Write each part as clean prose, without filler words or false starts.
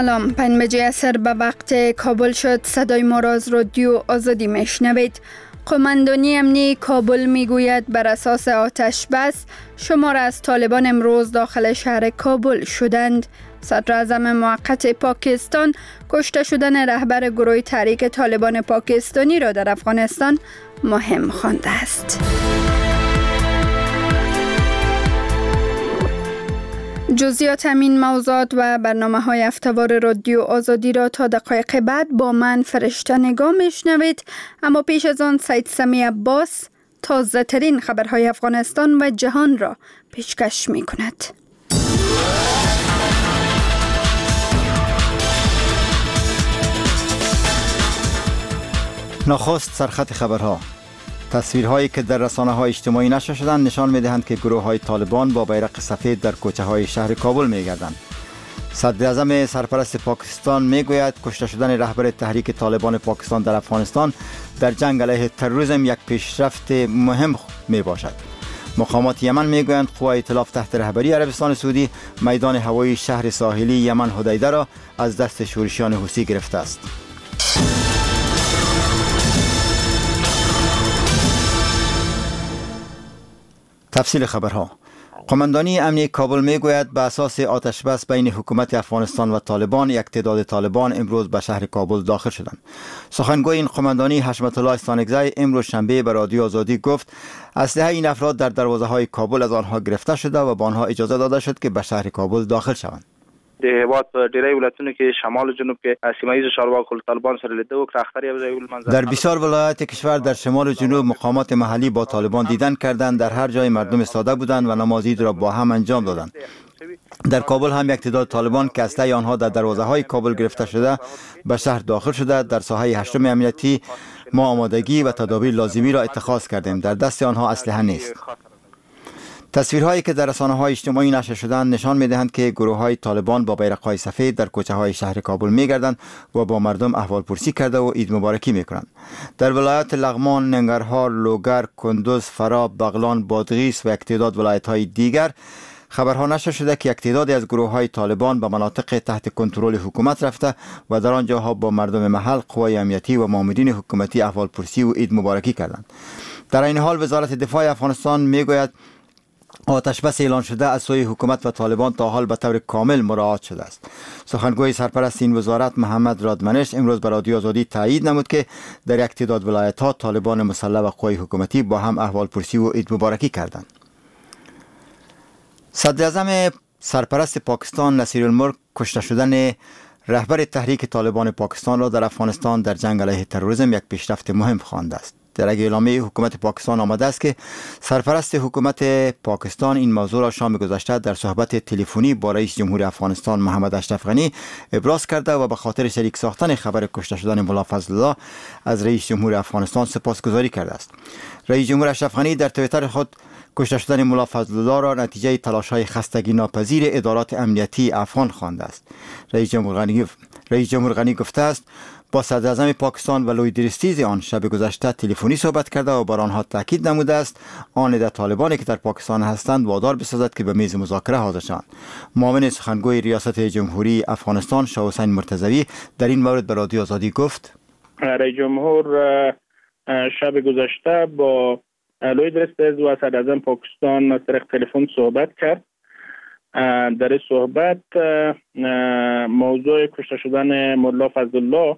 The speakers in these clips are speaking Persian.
سلام، 5 بجه عصر به وقت کابل شد. صدای ما را از رادیو آزادی میشنوید. قماندانی امنی کابل میگوید بر اساس آتش بس شمار از طالبان امروز داخل شهر کابل شدند. صدر اعظم موقت پاکستان کشته شدن رهبر گروه تحریک طالبان پاکستانی را در افغانستان مهم خوانده است. جزئیات همین موضوعات و برنامه‌های هفته‌وار رادیو آزادی را تا دقایق بعد با من فرشته نگاه میشنوید. اما پیش از آن سید سمی عباس تازه ترین خبرهای افغانستان و جهان را پیشکش می کند. نخست سرخط خبرها. تصویرهایی که در رسانه‌های اجتماعی نشر شدند نشان می‌دهند که گروه‌های طالبان با بیرق سفید در کوچه‌های شهر کابل می‌گردند. صدر اعظم سرپرست پاکستان میگوید کشته شدن رهبر تحریک طالبان پاکستان در افغانستان در جنگ علیه تروریسم یک پیشرفت مهم میباشد. مقامات یمن میگویند قوای ائتلاف تحت رهبری عربستان سعودی میدان هوایی شهر ساحلی یمن حدیده را از دست شورشیان حوثی گرفته است. تفصیل خبرها. قماندانی امنی کابل میگوید به اساس آتش بس بین حکومت افغانستان و طالبان یک تعداد طالبان امروز به شهر کابل داخل شدند. سخنگوی این قماندانی حشمت الله استانکزی امروز شنبه به رادیو آزادی گفت اسلحه این افراد در دروازه‌های کابل از آنها گرفته شده و به آنها اجازه داده شد که به شهر کابل داخل شوند. د هیواد په ډیری ولایتونو کې شمال و جنوب کې سیمایي چارواکو طالبان سره لیدو و راختری در بسیار ولایات کشور در شمال و جنوب مقامات محلی با طالبان دیدن کردند. در هر جای مردم ساده بودند و نماز عید را با هم انجام دادند. در کابل هم یک تعداد طالبان که اسلحه آنها در دروازه‌های کابل گرفته شده به شهر داخل شده. در ساحه هشتم امنیتی ما آمادگی و تدابیر لازمی را اتخاذ کردیم. در دست آنها اسلحه نیست. تصویرهایی که در رسانه‌های اجتماعی نشر شدند نشان می‌دهند که گروه‌های طالبان با بیرق‌های سفید در کوچه‌های شهر کابل می‌گردند و با مردم احوالپرسی کرده و عید مبارکی می‌کنند. در ولایات لغمان، ننگرهار، لوگر، کندوز، فراب، بغلان، بادغیس و یک تعداد ولایت‌های دیگر خبرها نشر شده که یک تعدادی از گروه‌های طالبان به مناطق تحت کنترل حکومت رفته و در آنجاها با مردم محل، قوای امنیتی و مامورین حکومتی احوالپرسی و عید مبارکی کردند. در این حال وزارت دفاع افغانستان می‌گوید آتش بس اعلان شده از سوی حکومت و طالبان تا حال به طور کامل مراعات شده است. سخنگوی سرپرست این وزارت محمد رادمنش امروز به رادیو آزادی تایید نمود که در یک تعداد ولایت‌ها طالبان مسلح و قوای حکومتی با هم احوالپرسی و عید مبارکی کردند. صدر اعظم سرپرست پاکستان نصیرالملک کشته شدن رهبر تحریک طالبان پاکستان را در افغانستان در جنگ علیه تروریسم یک پیشرفت مهم خوانده است. در اعلامیه حکومت پاکستان آمده است که سرپرست حکومت پاکستان این موضوع را شام گذشته در صحبت تلفنی با رئیس جمهور افغانستان محمد اشرف غنی ابراز کرده و به خاطر شریک ساختن خبر کشته شدن ملا فضل الله از رئیس جمهور افغانستان سپاسگزاری کرده است. رئیس جمهور اشرف غنی در توییتر خود کشته شدن ملا فضل الله را نتیجه تلاش‌های خستگی ناپذیر ادارات امنیتی افغان خوانده است. رئیس جمهور غنی گفته است با صدر اعظم پاکستان و لوی درستیز آن شب گذشته تلفنی صحبت کرده و بر آنها تاکید نموده است آن عده طالبانی که در پاکستان هستند وادار بسازد که به میز مذاکره حاضر شوند. معاون سخنگوی ریاست جمهوری افغانستان شاه حسین مرتضوی در این مورد به رادیو آزادی گفت رئیس جمهور شب گذشته با لوی درستیز و صدر اعظم پاکستان طریق تلفن صحبت کرد. در این صحبت موضوع کشته شدن ملا فضل الله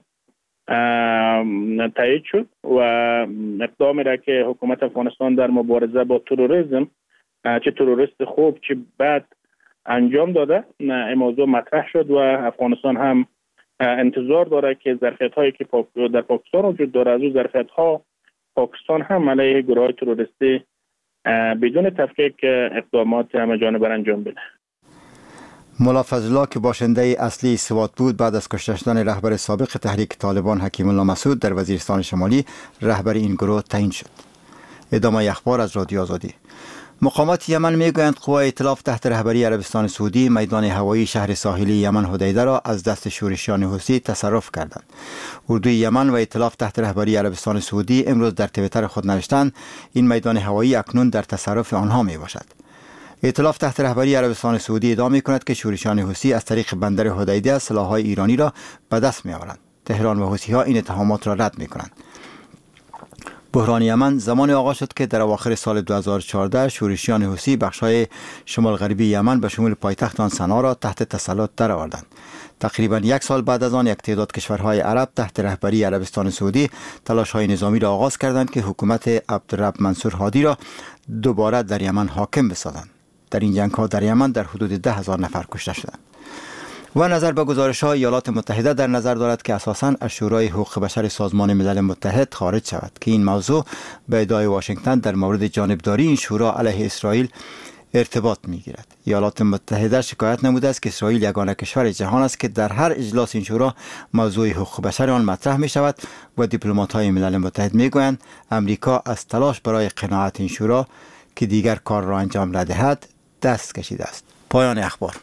تایید شد و اقدامی را که حکومت افغانستان در مبارزه با تروریسم چه تروریست خوب چه بد انجام داده این موضوع مطرح شد و افغانستان هم انتظار داره که ظرفیت‌هایی که در پاکستان وجود داره از اون ظرفیت‌ها پاکستان هم علیه گروه‌های تروریستی بدون تفکیک اقدامات همه جانبه انجام بده. ملا فضل الله که باشنده اصلی سوات بود بعد از کشته شدن رهبر سابق تحریک طالبان حکیم الله مسعود در وزیرستان شمالی رهبر این گروه تعیین شد. ادامه اخبار از رادیو آزادی. مقامات یمن میگویند قوای ائتلاف تحت رهبری عربستان سعودی میدان هوایی شهر ساحلی یمن حدیده را از دست شورشیان حوثی تصرف کردند. اردوی یمن و ائتلاف تحت رهبری عربستان سعودی امروز در توییتر خود نوشتند این میدان هوایی اکنون در تصرف آنها می باشد. ائتلاف تحت رهبری عربستان سعودی ادعا می‌کند که شورشیان حوثی از طریق بندر حدیده سلاح‌های ایرانی را به دست می‌آورند. تهران و حوثی‌ها این اتهامات را رد می‌کنند. بحران یمن زمان آغاز شد که در اواخر سال 2014 شورشیان حوثی بخش‌های شمال غربی یمن به شمول پایتخت آن صنعا را تحت تسلط درآوردند. تقریبا یک سال بعد از آن یک تعداد کشورهای عرب تحت رهبری عربستان سعودی تلاش‌های نظامی را آغاز کردند که حکومت عبدالرب منصور هادی را دوباره در یمن حاکم بسازند. در این جنگ‌ها در یمن در حدود 10,000 نفر کشته شدند. و نظر به گزارش‌های ایالات متحده در نظر دارد که اساساً از شورای حقوق بشر سازمان ملل متحد خارج شود که این موضوع به ادعای واشنگتن در مورد جانبداری این شورا علیه اسرائیل ارتباط می‌گیرد. ایالات متحده شکایت نموده است که اسرائیل یگانه کشور جهان است که در هر اجلاس این شورا موضوع حقوق بشر آن مطرح می‌شود و دیپلمات‌های ملل متحد می‌گویند امریکا از تلاش برای قناعت این شورا که دیگر کار را انجام ندهد دست کشیده است. پایان اخبار.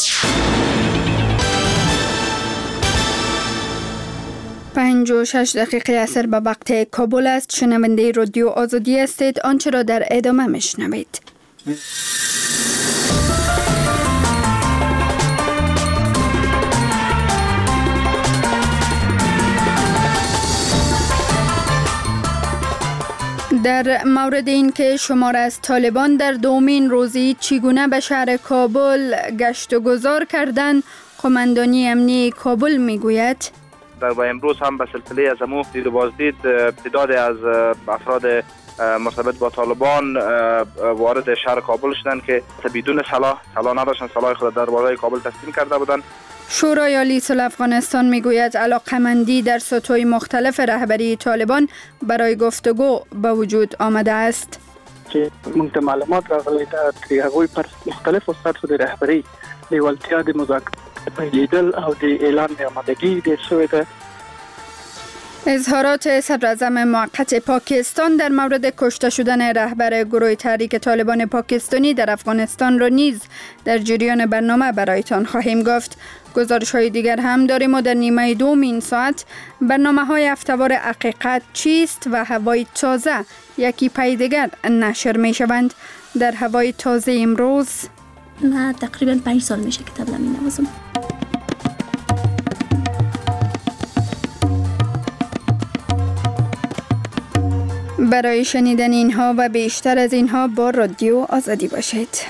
5:06 عصر به وقت کابل است. شنونده رادیو آزادی هستید. آنچه را در ادامه میشنوید. در مورد این که شمار از طالبان در دومین روزی چگونه به شهر کابل گشت و گذار کردند، قماندانی امنی کابل میگوید و امروز هم به سلسله از امو دید و بازدید تعداد از افراد مرتبط با طالبان وارد شهر کابل شدند که بدون سلاح نداشتن، سلاح خود در بالای کابل تسلیم کرده بودند. شورای عالی صلح افغانستان میگوید علاقه‌مندی در سطوح مختلف رهبری طالبان برای گفتگو به وجود آمده است. چې موږ ته معلومات راغلي دا هغوی پر مختلفو سطحو د رهبري لیوالتیا د مذاکرات پیلېدل او د اعلان د آمادګي ډېر شوی ده. اظهارات صدراعظم موقت پاکستان در مورد کشته شدن رهبر گروه تحریک طالبان پاکستانی در افغانستان را نیز در جریان برنامه برایتان خواهیم گفت. گزارش های دیگر هم داریم و در نیمه دوم این ساعت برنامه های هفته‌وار حقیقت چیست و هوای تازه یکی پی دیگر نشر می شوند. در هوای تازه امروز من تقریبا 5 سال میشه که طبله می نوازم. برای شنیدن اینها و بیشتر از اینها با رادیو آزادی باشید.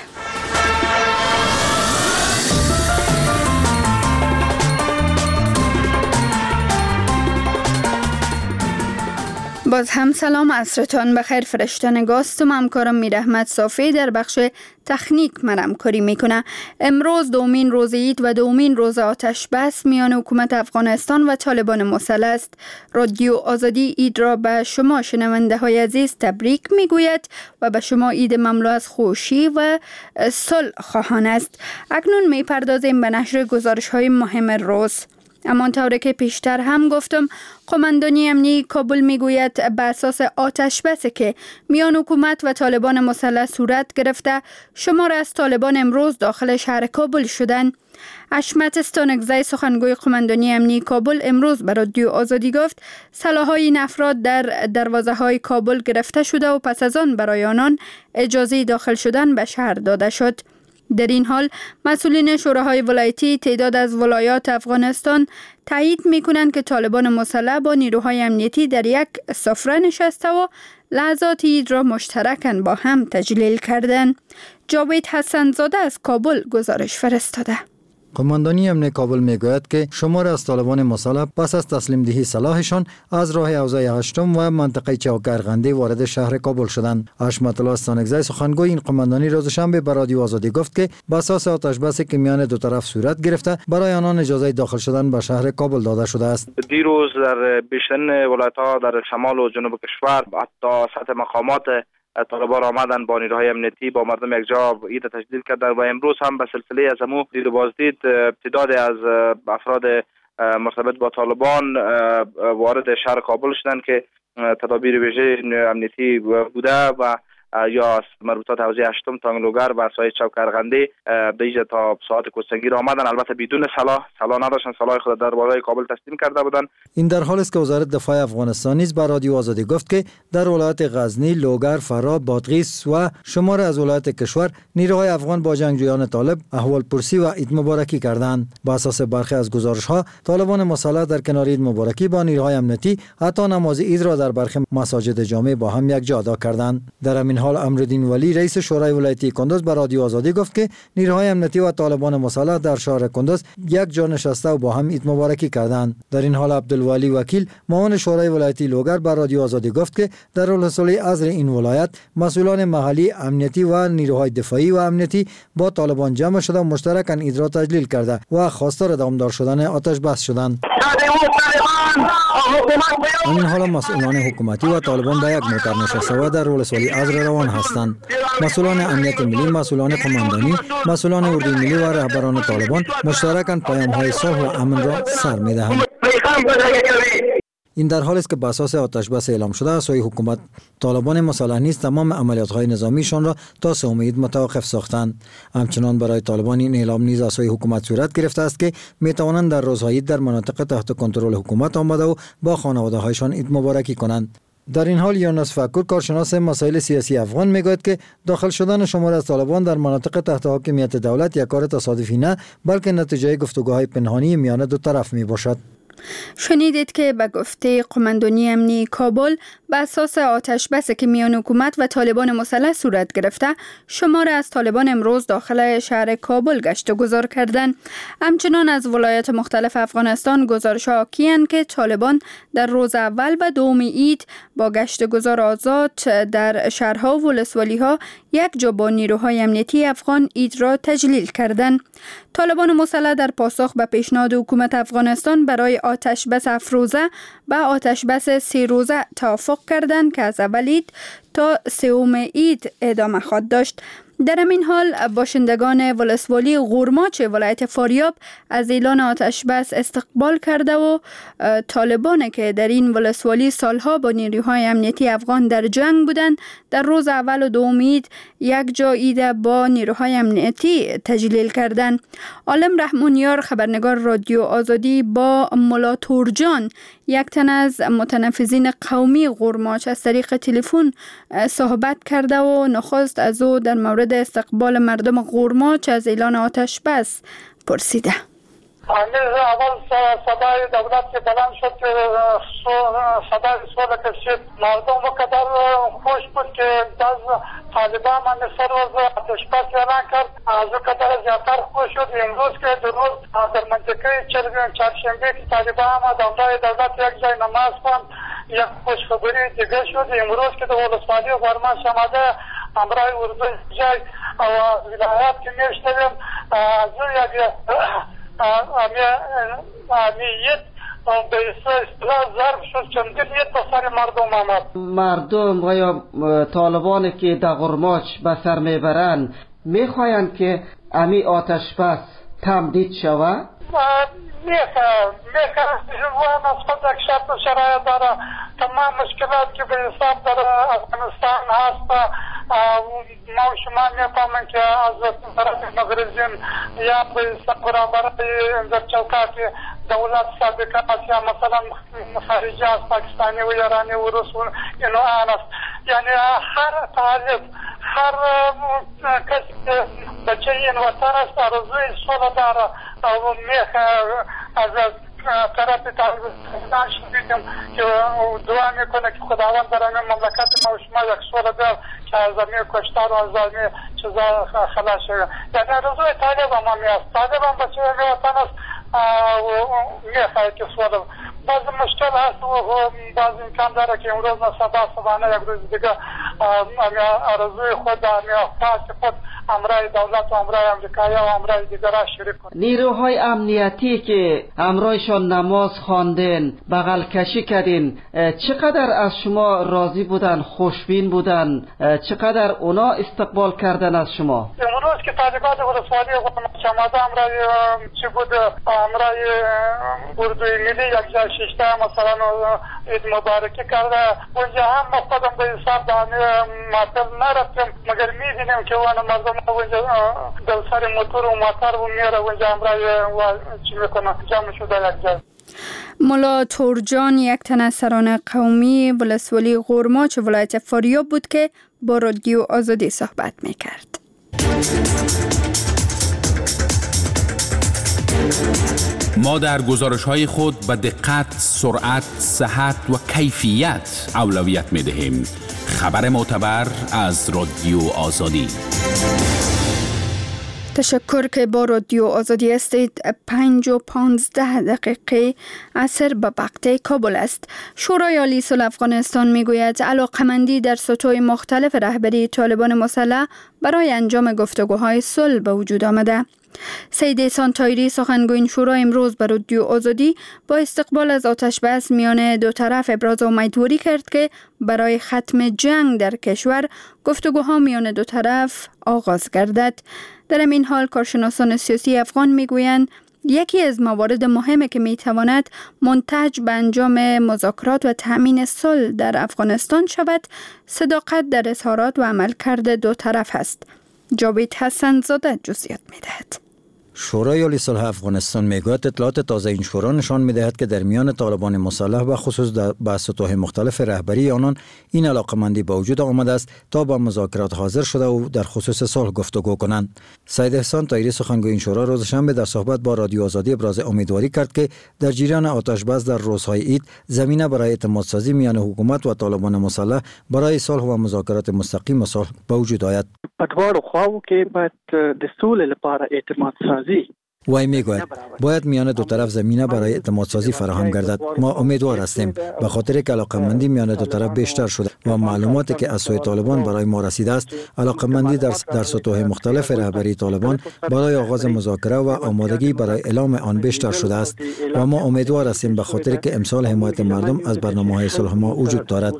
باز هم سلام، عصرتان بخیر. فرشتان گاستم، همکارم میرحمت صافی در بخش تکنیک همکاری میکنه. امروز دومین روز عید و دومین روز آتش بس میان حکومت افغانستان و طالبان مسلح است. رادیو آزادی عید را به شما شنونده های عزیز تبریک میگوید و به شما عید مملو از خوشی و صلح خواهان است. اکنون میپردازیم به نشر گزارش های مهم روز. اما طوری که پیشتر هم گفتم، قماندانی امنی کابل میگوید به اساس آتش بسی که میان حکومت و طالبان مسلح صورت گرفته، شمار از طالبان امروز داخل شهر کابل شدند. حشمت استانکزی سخنگوی قماندانی امنی کابل امروز به رادیو آزادی گفت سلاح‌های این افراد در دروازه های کابل گرفته شده و پس از آن برای آنان اجازه داخل شدن به شهر داده شد. در این حال مسئولین شوراهای ولایتی تعداد از ولایات افغانستان تایید می‌کنند که طالبان مسلح با نیروهای امنیتی در یک سفره نشسته و لحظات عید را مشترکاً با هم تجلیل کردند. جاوید حسن‌زاده از کابل گزارش فرستاده. قماندانی امنیتی کابل میگوید که شمار از طالبان مسلح پس از تسلیم دهی سلاحشان از راه حوزه هشتم و منطقه چوکرغندی وارد شهر کابل شدند. حشمت الله استانکزی سخنگوی این قماندانی روز شنبه به رادیو آزادی گفت که بر اساس آتش بسی که میان دو طرف صورت گرفته برای آنان اجازه داخل شدن به شهر کابل داده شده است. دیروز در بیشتر ولایت‌ها در شمال و جنوب کشور حتی سطح مقامات طالبان آمدن با نیروهای امنیتی با مردم یک جا عید تجلیل کردن و امروز هم به سلسله از امو دید و بازدید تعداد از افراد مرتبط با طالبان وارد شهر کابل شدند که تدابیر ویژه امنیتی بوده و یا مربوطات حوزه هشتم تانگلوگر و سایه چوکرغندی بیجا تا ساعت کوسنگیر آمدن. البته بدون سلاح نداشتن، سلاح خود در بالای کابل تسلیم کرده بودند. این در حالی است که وزارت دفاع افغانستان نیز به رادیو آزادی گفت که در ولایت غزنی، لوگر، فرا، بادغیس و شمار از ولایت کشور نیروهای افغان با جنگجویان طالب احوالپرسی و عید مبارکی کردند. با اساس برخی از گزارش‌ها طالبان مسلح در کنار عید مبارکی با نیروهای امنیتی حتی نماز عید را در برخی مساجد جامع با هم یکجا ادا کردند. در همین حال امرالدین ولی رئیس شورای ولایتی کندوز به رادیو آزادی گفت که نیروهای امنیتی و طالبان مسلح در شهر کندوز یک جا نشسته و با هم عید مبارکی کردند. در این حال عبدالولی وکیل معاون شورای ولایتی لوگر به رادیو آزادی گفت که در ولسوالی ازر این ولایت مسئولان محلی امنیتی و نیروهای دفاعی و امنیتی با طالبان جمع شده و مشترکاً عید را تجلیل کرده و خواستار دامدار شدن آتش بس شدند. این حالا مسئولان حکومتی و طالبان به یک موتر نشسته و در ولسوالی ازر روان هستند. مسئولان امنیت ملی، مسئولان قماندانی، مسئولان اردوی ملی و رهبران طالبان مشترکاً پیام‌های صلح و امن را سر می‌دهند. این در حالی است که به اساس آتش بس اعلام شده از سوی حکومت طالبان مسلح نیز تمام عملیات‌های نظامیشان را تا 3 عید متوقف ساختند. همچنان برای طالبان این اعلام نیز از سوی حکومت صورت گرفته است که می‌توانند در روزهای عید در مناطق تحت کنترل حکومت آمده و با خانواده‌هایشان عید مبارکی کنند. در این حال یونس فکر کارشناس مسائل سیاسی افغان میگوید که داخل شدن شمار از طالبان در مناطق تحت حاکمیت دولت یک کار تصادفی نه بلکه نتیجه گفتگوهای پنهانی میان دو طرف میباشد. شنیدید که به گفته قماندانی امنی کابل به اساس آتش بسی که میان حکومت و طالبان مسلح صورت گرفته، شمار از طالبان امروز داخل شهر کابل گشت و گذار کردند. همچنان از ولایات مختلف افغانستان گزارش‌ها حاکی‌اند که طالبان در روز اول و دوم عید با گشت و گذار آزاد در شهرها و ولسوالی‌ها یک جا با نیروهای امنیتی افغان عید را تجلیل کردند. طالبان مسلح در پاسخ به پیشنهاد حکومت افغانستان برای آتش بس افروزه و آتش بس 3 روزه توافق کردند که از اول عید تا 3 عید ادامه خواهد داشت. در همین حال باشندگان ولسوالی غورماچ ولایت فاریاب از اعلان آتش بس استقبال کرده و طالبان که در این ولسوالی سالها با نیروهای امنیتی افغان در جنگ بودند در روز اول و دوم عید یک جا عید با نیروهای امنیتی تجلیل کردند. عالم رحمانیار خبرنگار رادیو آزادی با ملا تورجان یک تن از متنفذین قومی غورماچ از طریق تلفن صحبت کرده و نخست از او در مورد استقبال مردم غورماچ از اعلان آتش بس پرسیده. اول صدای دولت که بلند شد که صدای صلح کشید، مردم وقدر خوش بود که از طالبان من سر روز آتش بس اعلان کرد، از وقدر زیادتر خوش شد. امروز که درود در منطقه چهارشنبه که طالبان آمد دولای دولت یک جای نماز خواند، یک خوشخبری دیگه شد. امروز که در ولسوالی غورماچ آمده امرای اردو جای و ولایت که میشتیم از یک امیت به اصطلاح ضرب شد چندین یک بسر مردم آمد. مردم و یا طالبانی که در غورماچ به سر میبرند میخواهند که امی آتش بس تمدید شود؟ میخواهند و از خود یک شرط و شرایط داره. تمام مشکلات که به حساب در افغانستان هست ما و شما میفهمند که از طرف مغرضین یا به برابرای در چوکات دولت سابقه است یا مثلا خارجی است، پاکستانی و ایرانی و روس و اینوان است. یعنی هر طالب هر کسی که بچه این وطن است آرزوی صلح داره و میخواه از طرف طالبان شدیدیم که دعا میکنه که خداوند در این مملکت ما و شما یک صلح دار که از زمین کشتار و از زمین چیزا خلاص شده. یعنی آرزوی طالب هم هست. طالب هم بچه این وطن است و میخواه که صلح. بعض مشکل هست و بعض امکان داره که امروز صبحانه یک روز دیگه آرزوی خود خاص خود امرای دولت و امرای امریکایی و امرای دیگر را شریک کنید. نیروهای امنیتی که امرایشان نماز خواندن، بغل کشی کردین، چقدر از شما راضی بودن، خوشبین بودن، چقدر اونا استقبال کردن از شما؟ امروز که طالبان ولسوالی غورماچ آمده امرای چی بود، امرای اردوی ملی یک جای ششته مثلا عید مبارکی کرده. اونجا هم خودم به حساب دانه معطل نرفتیم، مگر می‌بینیم که وان مردم اونجا در سر موتور و موتر و میاره اونجا امرای و چی میکنه جمع شده یک جای. ملا تورجان یک تن از سران قومی ولسوالی غرماچ ولایت فاریاب بود که با رادیو آزادی صحبت میکرد. ما در گزارش‌های خود به دقت، سرعت، صحت و کیفیت اولویت می‌دهیم. خبر معتبر از رادیو آزادی. تشکر که با رادیو آزادی هستید. 5:15 عصر به وقت کابل است. شورای عالی صلح افغانستان میگوید علاقمندی در سطوح مختلف رهبری طالبان مسلح برای انجام گفتگوهای صلح به وجود آمده. سید احسان طاهری سخنگوی این شورا امروز به رادیو آزادی با استقبال از آتش بس میان دو طرف ابراز امیدواری کرد که برای ختم جنگ در کشور گفتگوها میان دو طرف آغاز گردد. در این حال کارشناسان سیاسی افغان میگویند یکی از موارد مهمی که میتواند منتج به انجام مذاکرات و تأمین صلح در افغانستان شود صداقت در اظهارات و عملکرد دو طرف است. جاوید حسن زاده جزئیات میدهد. شورای عالی صلح افغانستان میگوید اطلاعات تازه این شورا نشان میدهد که در میان طالبان مسلح و خصوص در سطوح مختلف رهبری آنان این علاقمندی به وجود آمده است تا با مذاکرات حاضر شده و در خصوص صلح گفتگو کنند. سید احسان طاهری سخنگوی این شورا روز شنبه در صحبت با رادیو آزادی ابراز امیدواری کرد که در جریان آتش بس در روزهای عید زمینه برای اعتماد سازی میان حکومت و طالبان مسلح برای صلح و مذاکرات مستقیم صلح به وجود آید. پدوار خواهو که باید د سولې لپاره اعتماد سازی وای میگوید باید میان دو طرف زمینه برای اعتماد سازی فراهم گردد. ما امیدوار هستیم به خاطر که علاقمندی میان دو طرف بیشتر شده و معلوماتی که از سوی طالبان برای ما رسیده است علاقمندی در سطوح مختلف رهبری طالبان برای آغاز مذاکره و آمادگی برای اعلام آن بیشتر شده است و ما امیدوار هستیم به خاطر که امسال حمایت مردم از برنامه‌های صلح ما وجود دارد.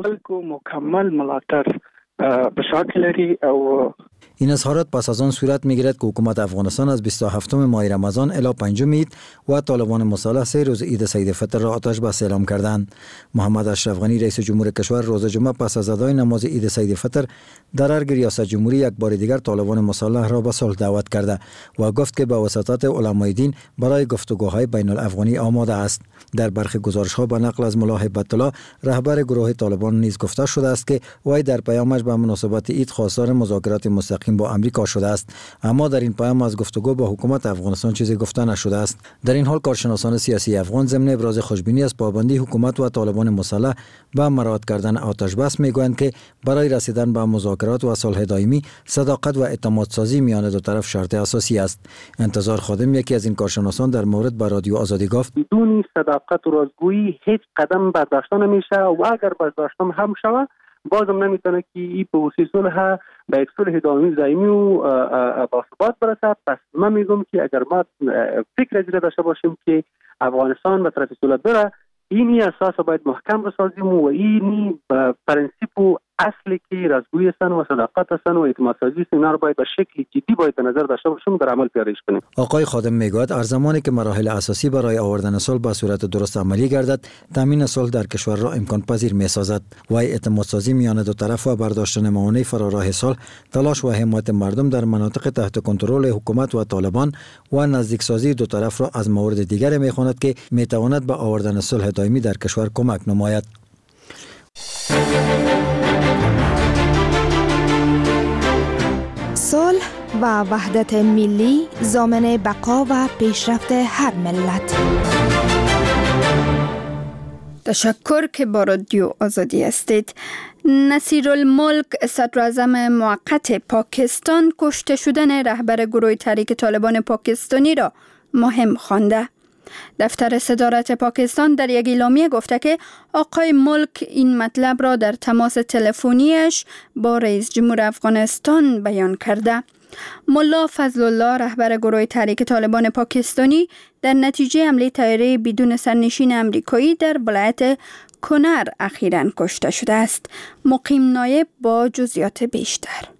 مکمل ملاتړ به شکل لري او این اظهارات پس از آن صورت میگیرد که حکومت افغانستان از 27 ماه رمضان الی 5 عید و طالبان مسلح 3 روز عید سید فطر را آتش بس اعلام کردند. محمد اشرف غنی رئیس جمهور کشور روز جمعه پس از ادای نماز عید سید فطر در ارگ ریاست جمهوری یک بار دیگر طالبان مسلح را به صلح دعوت کرده و گفت که به واسطه علمای دین برای گفتگوهای بین الافغانی آماده است. در برخی گزارش‌ها به نقل از ملا هیبت الله رهبر گروه طالبان نیز گفته شده است که وی در پیامش به مناسبت عید خواستار مذاکرات مستقیم با امریکا شده است، اما در این پیام از گفتگو با حکومت افغانستان چیزی گفته نشده است. در این حال کارشناسان سیاسی افغان ضمن ابراز خوشبینی از پابندی حکومت و طالبان مسلح به مراعات کردن آتش بس میگویند که برای رسیدن به مذاکرات و صلح دائمی صداقت و اعتماد سازی میان دو طرف شرط اساسی است. انتظار خادم یکی از این کارشناسان در مورد با رادیو آزادی گفت بدون صداقت و رازگویی هیچ قدم برداشته نمیشه و اگر برداشته هم شود بازم نمیتونه که این پروسه صلح به یک صلح دائمی و با ثبات برسد. پس من میگم که اگر ما فکر از داشته باشیم که افغانستان به طرف صلح بره، اینی اساس باید محکم بسازیم و اینی پرنسیپ و اصلی که رازگویی هستن و صداقت هستن و اعتماد سازی هستن، اینا رو باید به شکل جدی باید به نظر داشته باشیم در عمل پیاده‌اش کنیم. آقای خادم میگوید هر زمانی که مراحل اساسی برای آوردن صلح به صورت درست عملی گردد، تامین صلح در کشور را امکان پذیر میسازد و اعتماد سازی میان دو طرف و برداشتن موانع فراراه صلح، تلاش و حمایت مردم در مناطق تحت کنترل حکومت و طالبان و نزدیک سازی دو طرف را از موارد دیگر میخواند که میتواند به آوردن صلح دائمی در کشور کمک نماید. صلح و وحدت ملی ضامن بقا و پیشرفت هر ملت. تشکر که با رادیو آزادی هستید. نصیرالملک صدراعظم موقت پاکستان کشته شدن رهبر گروه تحریک طالبان پاکستانی را مهم خوانده. دفتر صدارت پاکستان در یک اعلامیه گفته که آقای ملک این مطلب را در تماس تلفنیش با رئیس جمهور افغانستان بیان کرده. ملا فضل الله رهبر گروه تحریک طالبان پاکستانی در نتیجه حمله طیاره بدون سرنشین امریکایی در ولایت کنر اخیراً کشته شده است. مقیم نایب با جزئیات بیشتر.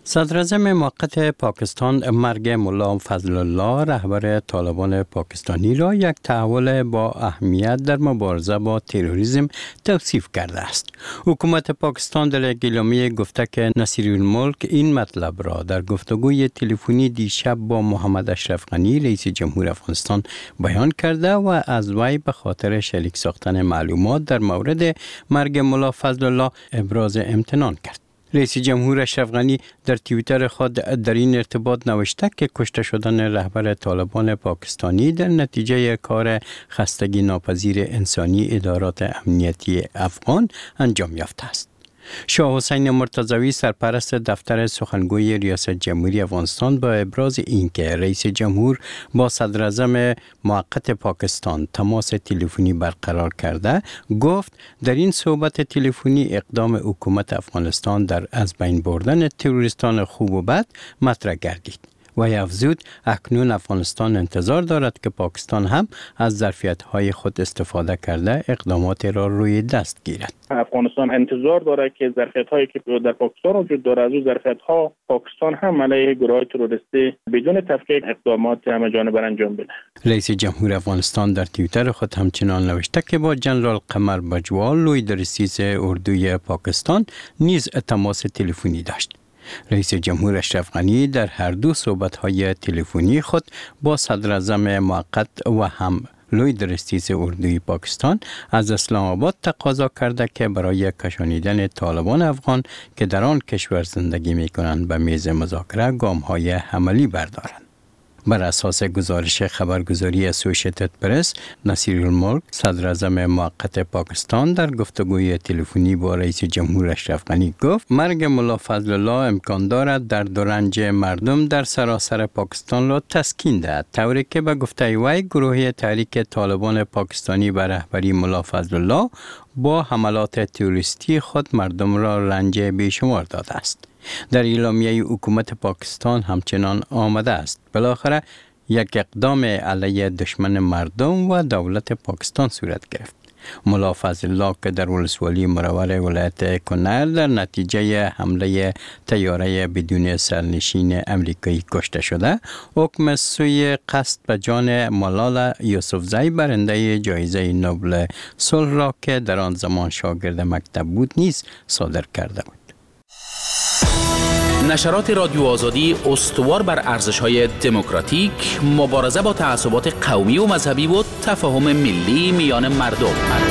صدراعظم موقت پاکستان مرگ ملا فضل الله رهبر طالبان پاکستانی را یک تحول با اهمیت در مبارزه با تروریسم توصیف کرده است. حکومت پاکستان در یک اعلامیه گفته که نصیرالملک این مطلب را در گفتگوی تلفنی دیشب با محمد اشرف غنی رئیس جمهور افغانستان بیان کرده و از وی به خاطر شریک ساختن معلومات در مورد مرگ ملا فضل الله ابراز امتنان کرد. رئیس جمهور اشرف غنی در توییتر خود در این ارتباط نوشته که کشته شدن رهبر طالبان پاکستانی در نتیجه کار خستگی ناپذیر انسانی ادارات امنیتی افغان انجام یافته است. شاه حسین مرتضوی سرپرست دفتر سخنگوی ریاست جمهوری افغانستان با ابراز اینکه رئیس جمهور با صدراعظم موقت پاکستان تماس تلفنی برقرار کرده گفت در این صحبت تلفنی اقدام حکومت افغانستان در از بین بردن تروریستان خوب و بد مطرح گردید. و افزود اکنون افغانستان انتظار دارد که پاکستان هم از ظرفیت‌های خود استفاده کرده اقدامات را روی دست گیرد. افغانستان انتظار دارد که ظرفیت‌هایی که در پاکستان وجود دارد از اون ظرفیت‌ها پاکستان هم علیه گروه‌های تروریستی بدون تفکیک اقدامات همه‌جانبه انجام بده. رئیس جمهور افغانستان در توییتر خود همچنان نوشته که با جنرال قمر بجوال لوی درستیز اردوی پاکستان نیز تماس تلفنی داشت. رئیس جمهور اشرف غنی در هر دو صحبت‌های تلفنی خود با صدراعظم موقت و هم لوی درستیز اردوی پاکستان از اسلام آباد تقاضا کرده که برای کشانیدن طالبان افغان که در آن کشور زندگی می‌کنند به میز مذاکره گام‌های عملی بردارند. بر اساس گزارش خبرگزاری اسوسییتد پرس، نصیرالملک صدراعظم موقت پاکستان در گفتگوی تلفنی با رئیس جمهور اشرف غنی گفت مرگ ملا فضل الله امکان دارد درد و رنج مردم در سراسر پاکستان را تسکین دهد، طوری که به گفته وی گروه تحریک طالبان پاکستانی به رهبری ملا فضل الله با حملات تروریستی خود مردم را رنج بیشمار داده است. در اعلامیه حکومت پاکستان همچنان آمده است بالاخره یک اقدام علیه دشمن مردم و دولت پاکستان صورت گرفت. ملا فضل الله که در ولسوالی مرور ولایت کنر در نتیجه حمله طیاره بدون سرنشین امریکایی کشته شده، حکم سوی قصد به جان ملالا یوسفزئی برنده جایزه نوبل صلح را که در آن زمان شاگرد مکتب بود نیز صادر کرده بود. نشرات رادیو آزادی استوار بر ارزش‌های دموکراتیک، مبارزه با تعصبات قومی و مذهبی و تفاهم ملی میان مردم.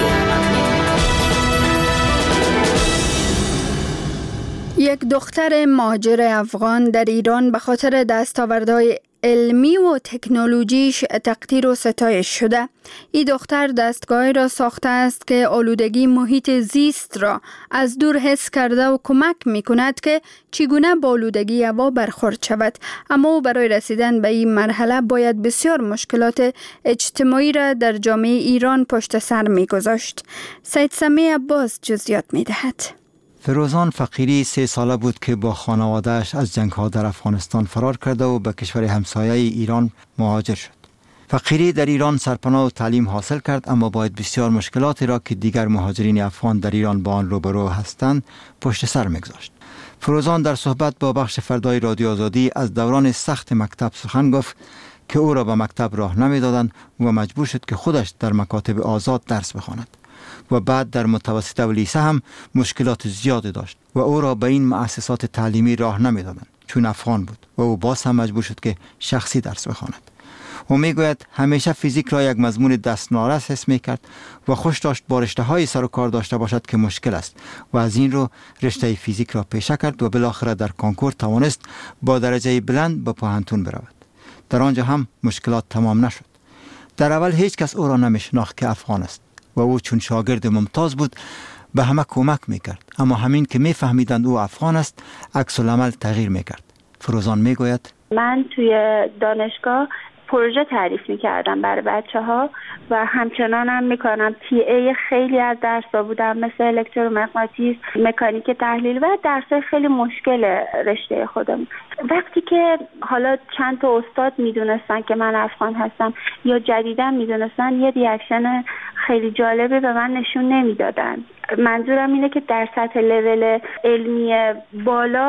یک دختر مهاجر افغان در ایران به خاطر دستاوردهای علمی و تکنولوژیش تقدیر و ستایش شده. این دختر دستگاهی را ساخته است که آلودگی محیط زیست را از دور حس کرده و کمک می کند که چگونه با آلودگی هوا برخورد شود. اما برای رسیدن به این مرحله باید بسیار مشکلات اجتماعی را در جامعه ایران پشت سر می گذاشت. سید سمی عباس جزئیات می دهد. فروزان فقیری 3 ساله بود که با خانواده‌اش از جنگ‌ها در افغانستان فرار کرده و به کشور همسایه ایران مهاجر شد. فقیری در ایران سرپناه و تعلیم حاصل کرد، اما باید بسیار مشکلاتی را که دیگر مهاجرین افغان در ایران با آن روبرو هستند پشت سر می‌گذاشت. فروزان در صحبت با بخش فردای رادیو آزادی از دوران سخت مکتب سخن گفت که او را به مکتب راه نمی‌دادند و مجبور شد که خودش در مکاتب آزاد درس بخواند. و بعد در متوسطه و لیسه هم مشکلات زیادی داشت و او را به این مؤسسات تعلیمی راه نمیدادند چون افغان بود و او باز هم مجبور شد که شخصی درس بخواند. او میگوید همیشه فیزیک را یک مضمون دستنارس حس میکرد و خوش داشت با رشته های سر و کار داشته باشد که مشکل است و از این رو رشته فیزیک را پیشه کرد و بالاخره در کنکور توانست با درجه بلند به پوهنتون برود. در آنجا هم مشکلات تمام نشد. در اول هیچ کس او را نمیشناخت که افغان است و او چون شاگرد ممتاز بود به همه کمک میکرد، اما همین که میفهمیدند او افغان است عکس العمل تغییر میکرد. فروزان میگوید من توی دانشگاه پروژه تعریف میکردم برای بچه‌ها و همچنان هم میکنم. TA خیلی از درس‌ها بودم مثل الکترومغناطیس، مکانیک تحلیل و درس‌های خیلی مشکل رشته خودم. وقتی که حالا چند تا استاد میدونستن که من افغان هستم یا جدیداً میدونستن، یه ریاکشن خیلی جالبی به من نشون نمیدادن. منظورم اینه که در سطح لول علمی بالا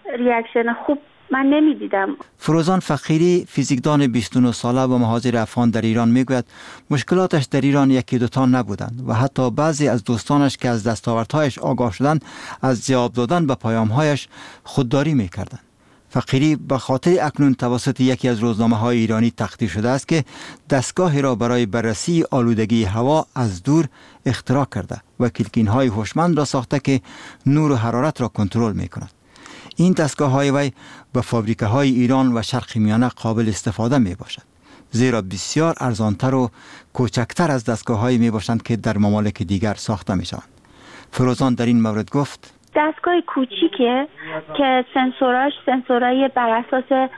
ریاکشن خوب من نمیدیدم. فروزان فقیری فیزیکدان 29 ساله و مهاجر افغان در ایران میگوید مشکلاتش در ایران یکی دوتا نبودند و حتی بعضی از دوستانش که از دستاوردهایش آگاه شدند از جواب دادن به پیامهایش خودداری میکردند. فقیری به خاطر اکنون توسط یکی از روزنامه‌های ایرانی تقدیر شده است که دستگاهی را برای بررسی آلودگی هوا از دور اختراع کرده و کلکین‌های هوشمند را ساخته که نور و حرارت را کنترل می‌کند. این دستگاه‌های وی به فابریکه‌های ایران و شرق میانه قابل استفاده میباشد، زیرا بسیار ارزانتر و کوچکتر از دستگاه‌هایی میباشند که در ممالک دیگر ساخته میشوند. فروزان در این مورد گفت: دستگاه کوچیکه که سنسورای بر اساس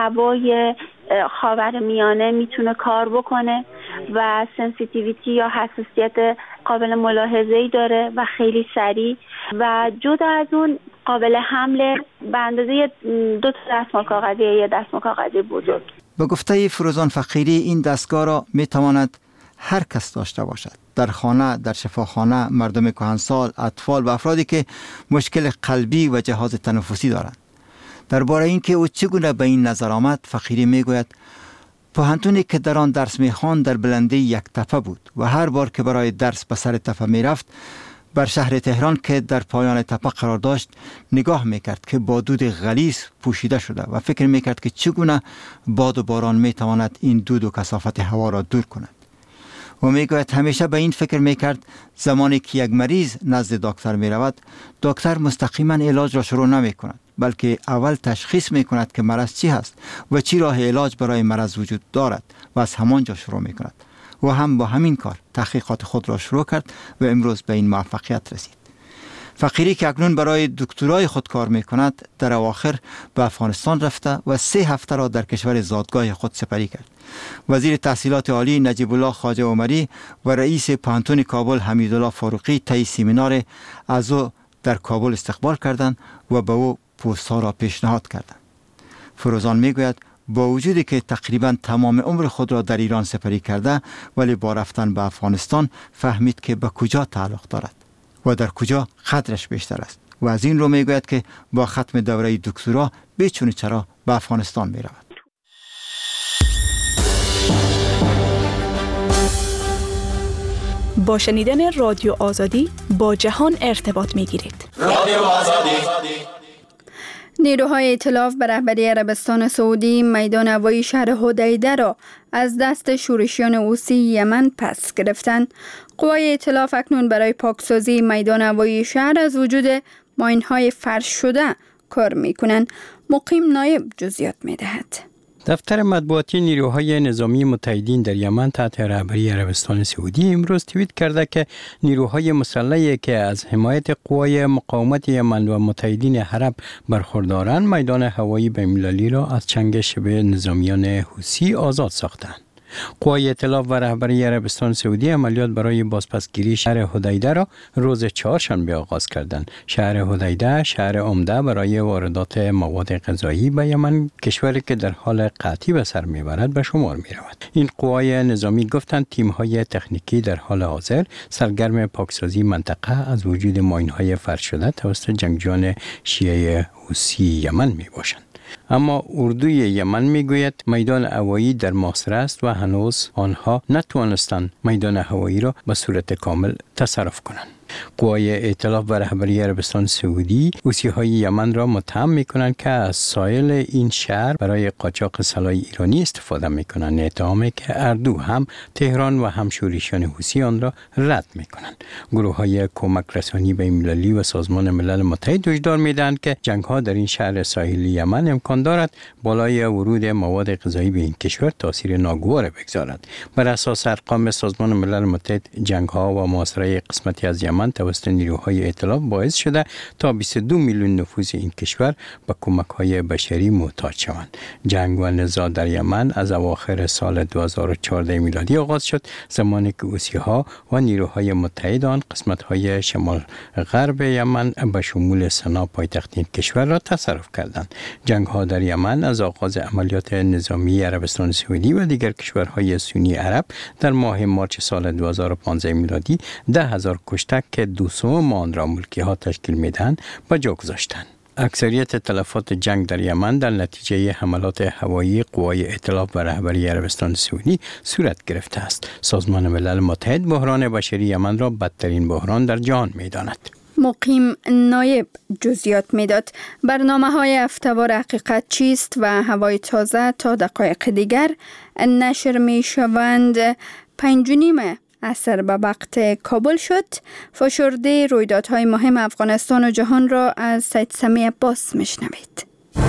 هوای خاورمیانه میتونه کار بکنه و سنسیتیویتی یا حساسیت قابل ملاحظه‌ای داره و خیلی سریع و جدا از اون قابل حمل به اندازه 2 دستمال کاغذی یا دستمال کاغذی بزرگ. به گفته فروزان فقیری این دستگاه را میتواند هر کس داشته باشد، در خانه، در شفاخانه، مردم کهنسال، اطفال و افرادی که مشکل قلبی و جهاز تنفسی دارند. درباره اینکه او چگونه به این نظر آمد، فقیری میگوید پوهنتونی که در آن درس میخواند در بلندی یک تپه بود و هر بار که برای درس به سر تپه میرفت بر شهر تهران که در پایان تپه قرار داشت نگاه میکرد که با دود غلیظ پوشیده شده و فکر میکرد که چگونه باد و باران میتواند این دود و کثافت هوا را دور کند. و میگوید همیشه به این فکر میکرد زمانی که یک مریض نزد دکتر میرود، دکتر مستقیما علاج را شروع نمی کند، بلکه اول تشخیص میکند که مرض چی هست و چی راه علاج برای مرض وجود دارد و از همانجا شروع میکند. و هم با همین کار تحقیقات خود را شروع کرد و امروز به این موفقیت رسید. فقیری که اکنون برای دکترای خود کار میکند در اواخر به افغانستان رفته و 3 هفته را در کشور زادگاه خود سپری کرد. وزیر تحصیلات عالی نجیب الله خواجه عمری و رئیس پوهنتون کابل حمیدالله فاروقی طی سمینار از او در کابل استقبال کردند و به او پست ها را پیشنهاد کردند. فروزان میگوید با وجودی که تقریبا تمام عمر خود را در ایران سپری کرده، ولی با رفتن به افغانستان فهمید که به کجا تعلق دارد و در کجا قدرش بیشتر است و از این رو میگوید که با ختم دوره دکترا بیچون چرا به افغانستان می رود. با شنیدن رادیو آزادی با جهان ارتباط می گیرید. رادیو آزادی. نیروهای ائتلاف به رهبری عربستان سعودی میدان هوایی شهر حدیده را از دست شورشیان حوثی یمن پس گرفتند. قوای ائتلاف اکنون برای پاکسازی میدان هوایی شهر از وجود ماین‌های فرش شده کار می‌کنند. مقیم نایب جزئیات می‌دهد. دفتر مطبوعاتی نیروهای نظامی متحدین در یمن تحت رهبری عربستان سعودی امروز توییت کرده که نیروهای مسلحی که از حمایت قوای مقاومت یمن و متحدین عرب برخوردارند میدان هوایی بین‌المللی را از چنگ شبه نظامیان حوثی آزاد ساختند. قوای ائتلاف و رهبری عربستان سعودی عملیات برای بازپسگیری شهر حدیده را روز چهارشنبه آغاز کردند. شهر حدیده شهر عمده برای واردات مواد غذایی به یمن، کشوری که در حال قحطی به سر میبرد، به شمار میرود. این قوای نظامی گفتند تیم‌های تکنیکی در حال حاضر سرگرم پاکسازی منطقه از وجود ماین‌های فرش شده توسط جنگجویان شیعه حوثی یمن میباشند. اما اردوی یمن میگوید میدان هوایی در محاصره است و هنوز آنها نتوانستند میدان هوایی را به صورت کامل تصرف کنند. قوای ائتلاف و رهبری عربستان سعودی حوثی‌های یمن را متهم می‌کنند که از ساحل این شهر برای قاچاق سلاح ایرانی استفاده می‌کنند، اتهامی که هر دو هم تهران و هم شورشیان حوثی آن را رد می‌کنند. گروه‌های کمک رسانی بین‌المللی و سازمان ملل متحد هشدار می‌دهند که جنگ‌ها در این شهر ساحلی یمن امکان دارد بالای ورود مواد غذایی به این کشور تاثیر ناگوار بگذارد. بر اساس ارقام سازمان ملل متحد، جنگ‌ها و محاصره قسمتی از یمن توسط نیروهای ائتلاف باعث شده تا 22 میلیون نفوس این کشور به کمک‌های بشری محتاج شوند. جنگ و نزاع در یمن از اواخر سال 2014 میلادی آغاز شد، زمانی که حوثی‌ها و نیروهای متحد آن قسمت‌های شمال غرب یمن به شمول سنا پایتخت این کشور را تصرف کردند. جنگ‌ها در یمن از آغاز عملیات نظامی عربستان سعودی و دیگر کشورهای سنی عرب در ماه مارچ سال 2015 میلادی 10,000 کشته که 200 آن را ملکی ها تشکیل میدن به جا گذاشتند. اکثریت تلفات جنگ در یمن در نتیجه حملات هوایی قوای ائتلاف و رهبری عربستان سعودی صورت گرفته است. سازمان ملل متحد بحران بشری یمن را بدترین بحران در جهان می‌داند. مقیم نایب جزئیات میداد. برنامه‌های هفته‌وار حقیقت چیست و هوای تازه تا دقایق دیگر نشر می‌شوند. 5:30 عصر به وقت کابل شد. فشرده رویدادهای مهم افغانستان و جهان را از سید سمی عباس میشنوید.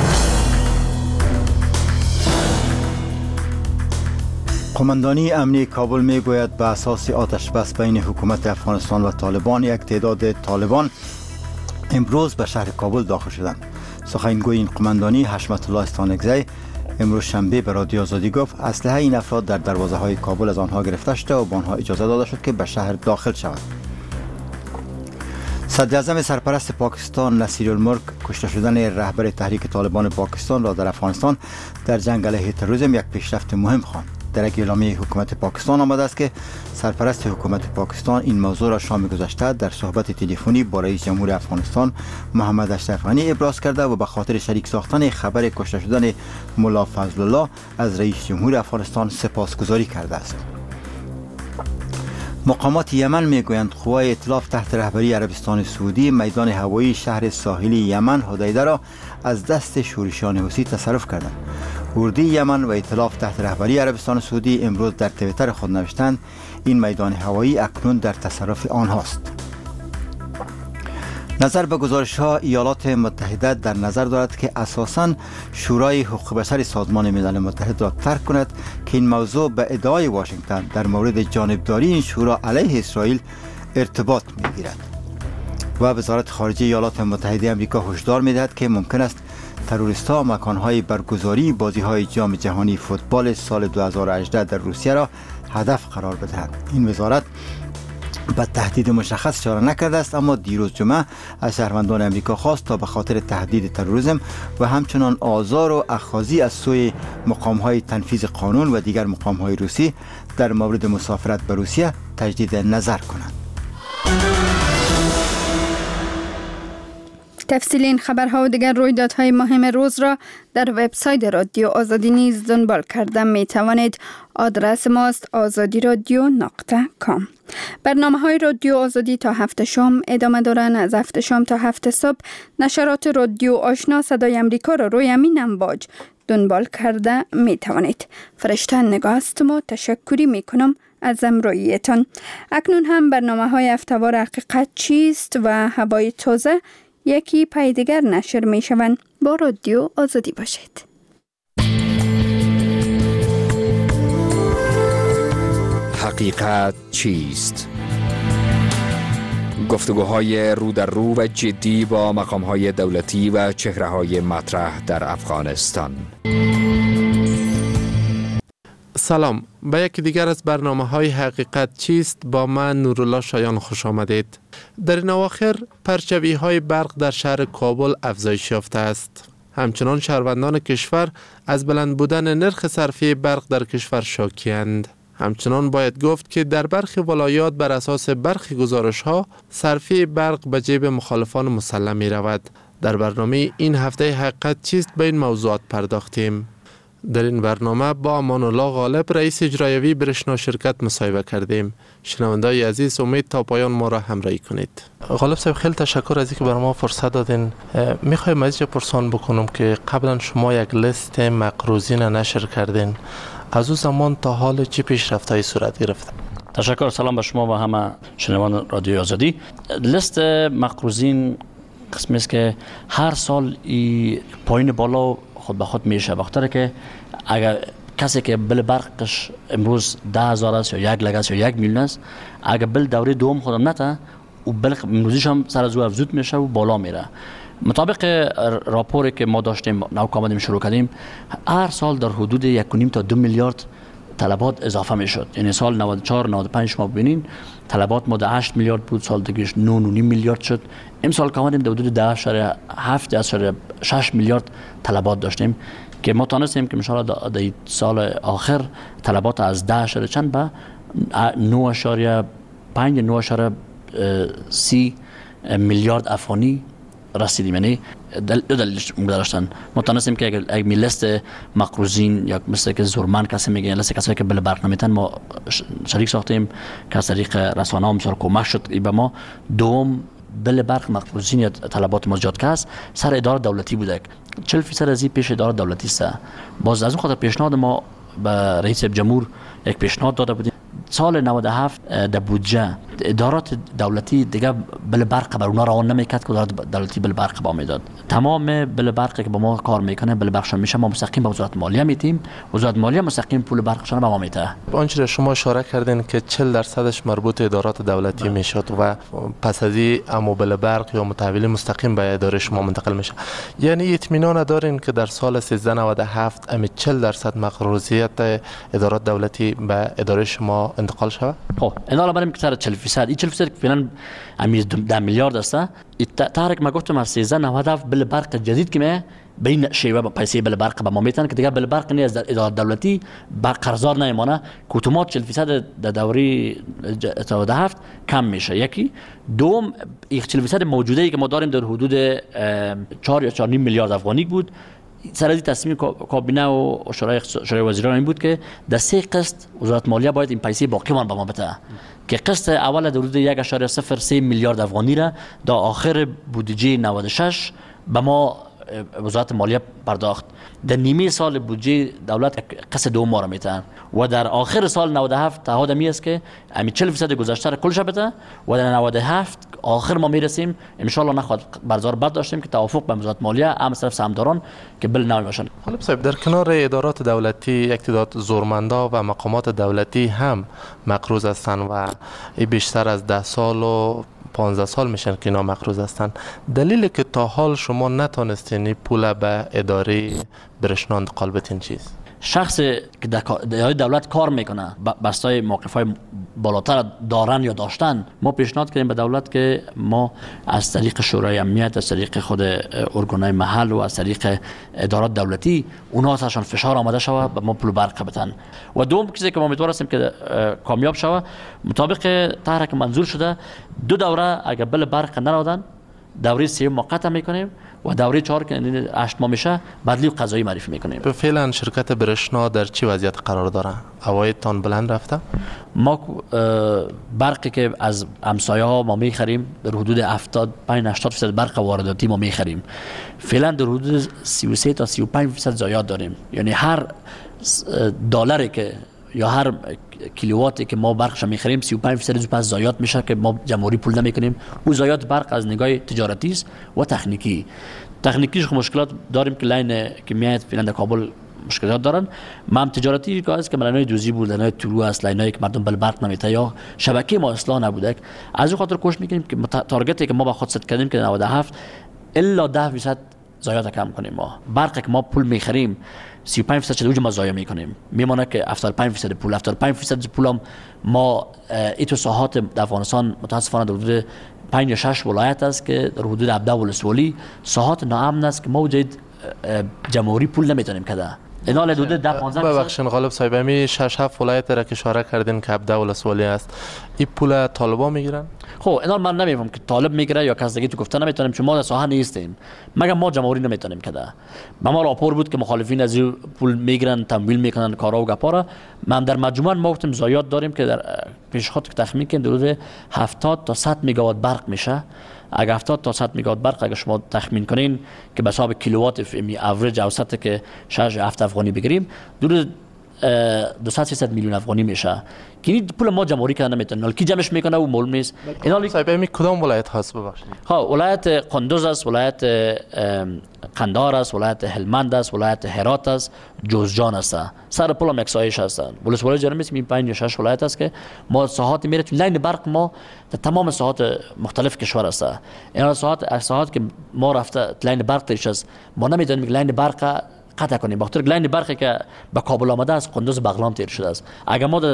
قماندانی امنی کابل میگوید به اساس آتش بس بین حکومت افغانستان و طالبان یک تعداد طالبان امروز به شهر کابل داخل شدند. سخنگوی این قماندانی حشمت الله استانکزی امروز شنبه به رادیو آزادی گفت اسلحه این افراد در دروازه های کابل از آنها گرفته شده و به آنها اجازه داده شد که به شهر داخل شوند. صدر اعظم سرپرست پاکستان نصیر الملک کشته شدن رهبر تحریک طالبان پاکستان را در افغانستان در جنگ علیه تروریسم یک پیشرفت مهم خواند. در یک اعلامیه حکومت پاکستان آمده است که سرپرست حکومت پاکستان این موضوع را شام گذشته در صحبت تلفنی با رئیس جمهور افغانستان محمد اشرف غنی ابراز کرده و به خاطر شریک ساختن خبر کشته شدن ملا فضل الله از رئیس جمهور افغانستان سپاسگزاری کرده است. مقامات یمن میگویند قوای ائتلاف تحت رهبری عربستان سعودی میدان هوایی شهر ساحلی یمن حدیده را از دست شورشیان حوثی تصرف کردند. اردوی یمن و ائتلاف تحت رهبری عربستان سعودی امروز در توییتر خود نوشتند این میدان هوایی اکنون در تصرف آنهاست. نظر به گزارش‌ها ایالات متحده در نظر دارد که اساساً شورای حقوق بشر سازمان ملل متحد را ترک کند که این موضوع به ادعای واشنگتن در مورد جانبداری این شورا علیه اسرائیل ارتباط می‌گیرد. و وزارت خارجه ایالات متحده آمریکا هشدار می‌دهد که ممکن است تروریست‌ها مکان‌های برگزاری بازی‌های جام جهانی فوتبال سال 2018 در روسیه را هدف قرار بدهند. این وزارت به تهدید مشخص اشاره نکرده است، اما دیروز جمعه از شهروندان امریکا خواست تا به خاطر تهدید تروریسم و همچنان آزار و اخاذی از سوی مقام‌های تنفیذ قانون و دیگر مقام‌های روسی در مورد مسافرت به روسیه تجدید نظر کنند. تفصیل این خبرها و دیگر رویدادهای مهم روز را در وبسایت رادیو آزادی نیز دنبال کرده می توانید. آدرس ماست azadiradyo.com. برنامه‌های رادیو آزادی تا 7 شام ادامه دارند. از 7 شام تا 7 صبح نشرات رادیو آشنا صدای امریکا را روی همین امواج دنبال کرده می توانید. فرشته نگاهستم و تشکری می کنم از همراهیتان. اکنون هم برنامه‌های هفته‌وار حقیقت چیست و هوای تازه یکی پای دیگر نشر می شوند. با رادیو آزادی باشید. حقیقت چیست؟ گفتگوهای رو در رو و جدی با مقام‌های دولتی و چهره‌های مطرح در افغانستان. سلام، به یکی دیگر از برنامه‌های حقیقت چیست با من نورالله شایان خوش آمدید. در این اواخر پرچوی‌های برق در شهر کابل افزایش یافته است. همچنان شهروندان کشور از بلند بودن نرخ صرفه برق در کشور شاکی‌اند. همچنان باید گفت که در برخی ولایات بر اساس برخی گزارش‌ها صرفه برق به جیب مخالفان مسلح می‌رود. در برنامه این هفته حقیقت چیست به این موضوعات پرداختیم. در این برنامه با امان الله غالب رئیس اجرایی برشنا شرکت مصاحبه کردیم. شنونده‌های عزیز امید تا پایان ما را همراهی کنید. غالب صاحب خیلی تشکر از اینکه برای ما فرصت دادین. میخوایم از اینجا پرسان بکنم که قبلا شما یک لیست مقروضین نشر کردین. از اون زمان تا حال چه پیشرفت‌هایی صورت گرفته؟ تشکر. سلام به شما و همه شنوان رادیو آزادی. لیست مقروضین قسمی است که هر سال پایین بالا خود به خود میشه. وقتی که اگر کسی که بل برقش امروز 10,000 است یا 1 لک است یا 1 میلیون است، اگر بل دوره دوم خودم نته و بل امروزیش هم سر از او افزود میشه و بالا میره. مطابق راپوری که ما داشتیم نو کامدیم شروع کردیم، هر سال در حدود 1.5 تا 2 میلیارد طلبات اضافه میشد. یعنی سال 94 95 شما ببینین طلبات ما 8 میلیارد بود، سال دیگهش 9.5 میلیارد شد. امسال کامدیم در حدود 10.7 میلیارد طلبات داشتیم که ما تونستیم که ان شاء الله در سال آخر طلبات از 10 چند به 9.5 9.30 میلیارد افغانی رسیدیم. یعنی دو دلیلش داشتن. ما تونستیم که اگه می لیست مقروضین یا مثل که زورمند کسی میگه لیست کسایی که بل برق نمیتن ما شریک ساختیم که از طریق رسانه‌ها بسیار کمک شد به ما. دوم بل برق مقروضین یا طلبات مزجات که است سر اداره دولتی بوده. 40% از این پیش اداره دولتی است. باز از اون خاطر پیشنهاد ما به رئیس جمهور یک پیشنهاد داده بودیم سال 97 در بودجه ادارات دولتی دیگه بل برق بر اونا روان نمیکرد که ادارات دولتی بل برق با میداد. تمام بل برقی که با ما کار میکنه بل برقش میشه ما مستقیم به وزارت مالیه میدیم، وزارت مالیه مستقیم پول برقشون به ما میده. آنچه شما اشاره کردین که 40% مربوط ادارات دولتی میشد و پس از این امو بل برق یا متحولی مستقیم به اداره شما منتقل میشه، یعنی اطمینان دارین که در سال 1397 امی 40% مقروضیت ادارات دولتی به اداره شما انتقال شود؟ خب اینا بریم که سر 40% این 40% که فعلا 10 میلیارد است. تحریک ما گفتم از 1397 بل برق جدید که به این شیوه پیسه بل برق به ما میتن که دیگه بل برق نیست در اداره دولتی قرضدار نمیمانه که اتومات 40% در دوره 97 کم میشه. یکی دوم 40% موجوده ای که ما داریم در حدود 4 یا 4.5 میلیارد افغانی بود. سر از تصمیم کابینه و شورای وزیران این بود که در 3 قسط وزارت مالیه باید این پیسه باقی مان به ما بده که قسط اول در حدود 1.03 میلیارد افغانی را در آخر بودجه 96 به ما وزارت مالیه پرداخت. در نیمه سال بودجه دولت قسط دوم ما را میتن و در آخر سال 97 تعهد می است که همین 40% گذشته را کلش بده و در 97 آخر ما میرسیم ان شاء الله. نخواد برزار بد داشتیم که توافق به وزارت مالیه هم طرف سهامداران که بل نمی باشن. حالا صاحب در کنار ادارات دولتی یک تعداد زورمندا و مقامات دولتی هم مقروض هستند و بیشتر از 10 سال و 15 سال میشن که اینا مقروض هستن. دلیلی که تا حال شما نتونستین پول به اداره برشنا انتقال بدین چیست؟ شخص که در دولت کار میکنه بستای موقف‌های بالاتر دارن یا داشتن، ما پیشنهاد کردیم به دولت که ما از طریق شورای امنیت، از طریق خود ارگان‌های محل و از طریق ادارات دولتی اونها تاشون فشار آمده شود به ما پول برق بدن. و دوم چیزی که ما امیدوار هستیم که کامیاب شود مطابق طرحی که منظور شده 2 دوره اگر بل برق ندادن دوره 3 موقت میکنیم و دوره 4 که 8 ماه میشه بدلی قضایی معرفی میکنیم. فعلا شرکت برشنا در چه وضعیت قرار داره؟ عوایدتان بلند رفته؟ ما برقی که از همسایه ها ما میخریم در حدود 75-80% برق وارداتی ما میخریم. فعلا در حدود 33 تا 35% زایات داریم. یعنی هر دلاری که یا هر کیلوواتی که ما برقش میخریم 35% پس زایات میشه که ما جمهوری پول نمیکنیم. او زایات برق از نگاه تجارتی است و تکنیکیش مشکلات داریم که لاین که میاد فعلا در کابل مشکلات دارن. ما هم تجارتی که است که لاینای دوزی بود، لاینای طلوع است، لاینایی که مردم بل برق نمیته یا شبکه ما اصلاح نبوده. از اون خاطر کوشش میکنیم که تارگتی که ما با خود ست کردیم که 97 الا 10% زایات کم کنیم. ما برق که ما پول میخریم 35% اوج ما ضایع میکنیم، میمونه که 75% پول 75% پولم ما ایتو ساحات در افغانستان متاسفانه در حدود 5 یا 6 ولایت است که در حدود 17 ولسوالی ساحات ناامن است که ما وجود جمهوری پول نمیتونیم کده. اینا حدود 10-15 ببخشید غالب صاحب می 6-7 ولایت را که اشاره کردین که 17 ولسوالی است، این پول طالبا میگیرن؟ خب اینا من نمیفهم که طالب میگیره یا کس دیگه تو گفته نمیتونیم چون ما در ساحه نیستیم. مگر ما جمهوری نمیتونیم کده. به ما راپور بود که مخالفین از این پول میگیرن، تمویل میکنن کارا و گپارا. من در مجموعه ما گفتیم زایات داریم که در پیشخواد تخمین کنیم حدود 70 تا 100 میگاوات برق میشه. اگر 70 تا 100 میگاوات برق اگر شما تخمین کنین که به حساب کیلووات فیمی اوریج اوسط که 6-7 افغانی بگیریم حدود 200-300 میلیون افغانی میشه که این پول ما جمهوری کردن نمیتونه. کی جمعش میکنه و معلوم نیست. اینا صاحب می کدام ولایت هست ببخشید؟ ها ولایت قندوز است، ولایت قندهار است، ولایت هلمند است، ولایت هرات است، جوزجان است. سر پل هم یکسایش هستند. ولسوالی جرم است. این 5 یا 6 ولایت است که ما ساحات میره تو لاین برق ما در تمام ساحات مختلف کشور است. این ساحات که ما رفته لاین برق تیش است ما نمیدونیم لاین برق قطع کنیم. بخاطر لاین برقی که به کابل آمده است قندوز بغلان تیر شده است. اگر ما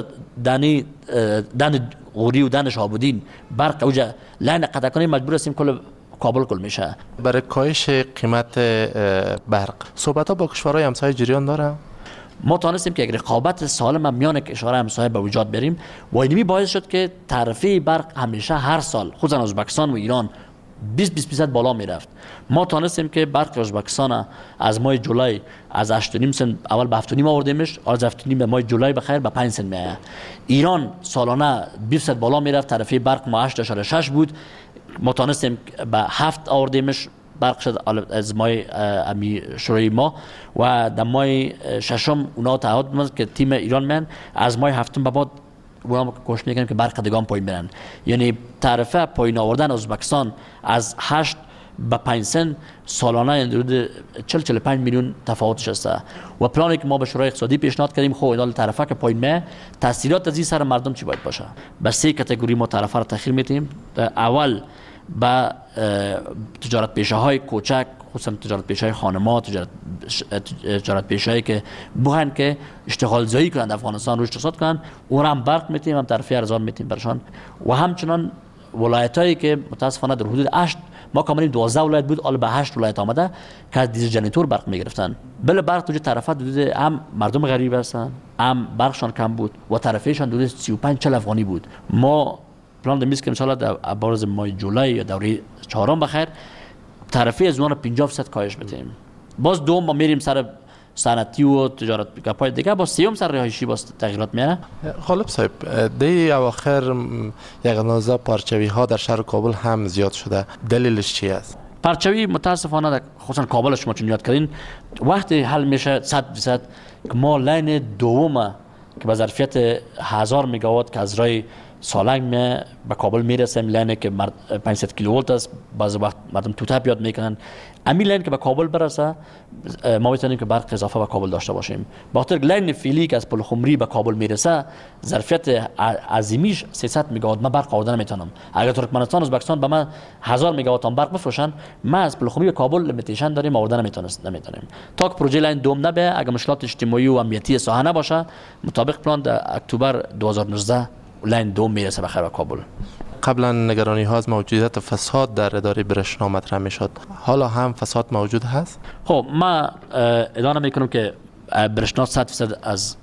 دن غوری و دن شهاب‌الدین برق اوجا لاین قطع کنیم مجبور هستیم کل کابل کل میشه. برای کاهش قیمت برق صحبت ها با کشورهای همسایه جریان داره؟ ما تونستیم که رقابت سالم میان کشورهای همسایه به وجود بریم و اینمی باعث شد که تعرفه برق همیشه هر سال خصوصا ازبکستان و ایران 20% بالا میرفت. ما تونستیم که برق ازبکستان از ماه جولای از 8.5 سنت اول به 7.5 آوردیمش، از 7.5 به ماه جولای بخیر به 5 سنت میآید. ایران سالانه 20% بالا میرفت، طرفه برق ما 8.6 بود، ما تونستیم به 7 آوردیمش برق شد از ماه شروعی ما و در ماه ششم اونا تعهد دادن که تیم ایران من از ماه هفتم به بعد اونا کوشش میکنن که برق دیگه هم پایین برن. یعنی تعرفه پایین آوردن ازبکستان از 8 به 5 سنت سالانه حدود 40-45 میلیون تفاوتش است و پلانی که ما به شورای اقتصادی پیشنهاد کردیم خب اینا تعرفه که پایین میه تاثیرات از این سر مردم چی باید باشه. به 3 کاتگوری ما تعرفه را تخیر میتیم. اول با تجارت پیشه های کوچک، خصوصا تجارت پیشه های خانم‌ها، تجارت پیشه هایی که بخواین که اشتغال زایی کنند افغانستان روش اقتصاد کنند، اون هم برق میتیم، هم تعرفه ارزان میتیم برشان. و همچنان ولایت هایی که متاسفانه در حدود 8 ما کاملا 12 ولایت بود، حالا به 8 ولایت آمده که از دیزل جنریتور برق میگرفتن. بله برق تو تعرفه حدود هم مردم غریب هستن، هم برقشان کم بود و تعرفهشان حدود 35-40 افغانی بود. ما پلان دمیز که مثلا در عبارز ماه جولای یا دوره چهارم بخیر تعرفه از اون 50% کاهش بدیم. باز دوم ما میریم سر صنعتی و تجارت گپای دیگه، باز سیوم سر رهایشی باز تغییرات میاره. خالب صاحب دی اواخر یغنازه پارچوی ها در شهر کابل هم زیاد شده، دلیلش چی است؟ پارچوی متاسفانه در خصوصا کابل شما چون یاد کردین وقتی حل میشه 100% که ما لین دوم که به ظرفیت 1000 مگاوات که از رای سالنگ به کابل میرسیم، لینی که 500 کیلوولت است، بعضی وقت مردم توتپ یاد میکنن. امی لین که به کابل برسه ما میتونیم که برق اضافه به کابل داشته باشیم. بخاطر لین فعلی که از پل خمری به کابل میرسه ظرفیت عظیمیش 300 مگاوات ما برق آوردن میتونم. اگر ترکمنستان ازبکستان به من 1000 مگاوات هم برق بفروشن، ما از پل خمری به کابل لیمیتیشن داریم، آوردن نمیتونیم. تا که پروژه لین دوم نبه، اگر مشکلات اجتماعی و امنیتی ساحه نباشه، مطابق پلان در اکتبر 2019 لین دوم میرسه بخیر به کابل. قبلا نگرانی ها از موجودیت فساد در اداره برشنا مطرح میشد، حالا هم فساد موجود هست؟ خب ما ادعا میکنم که برشنا 100% از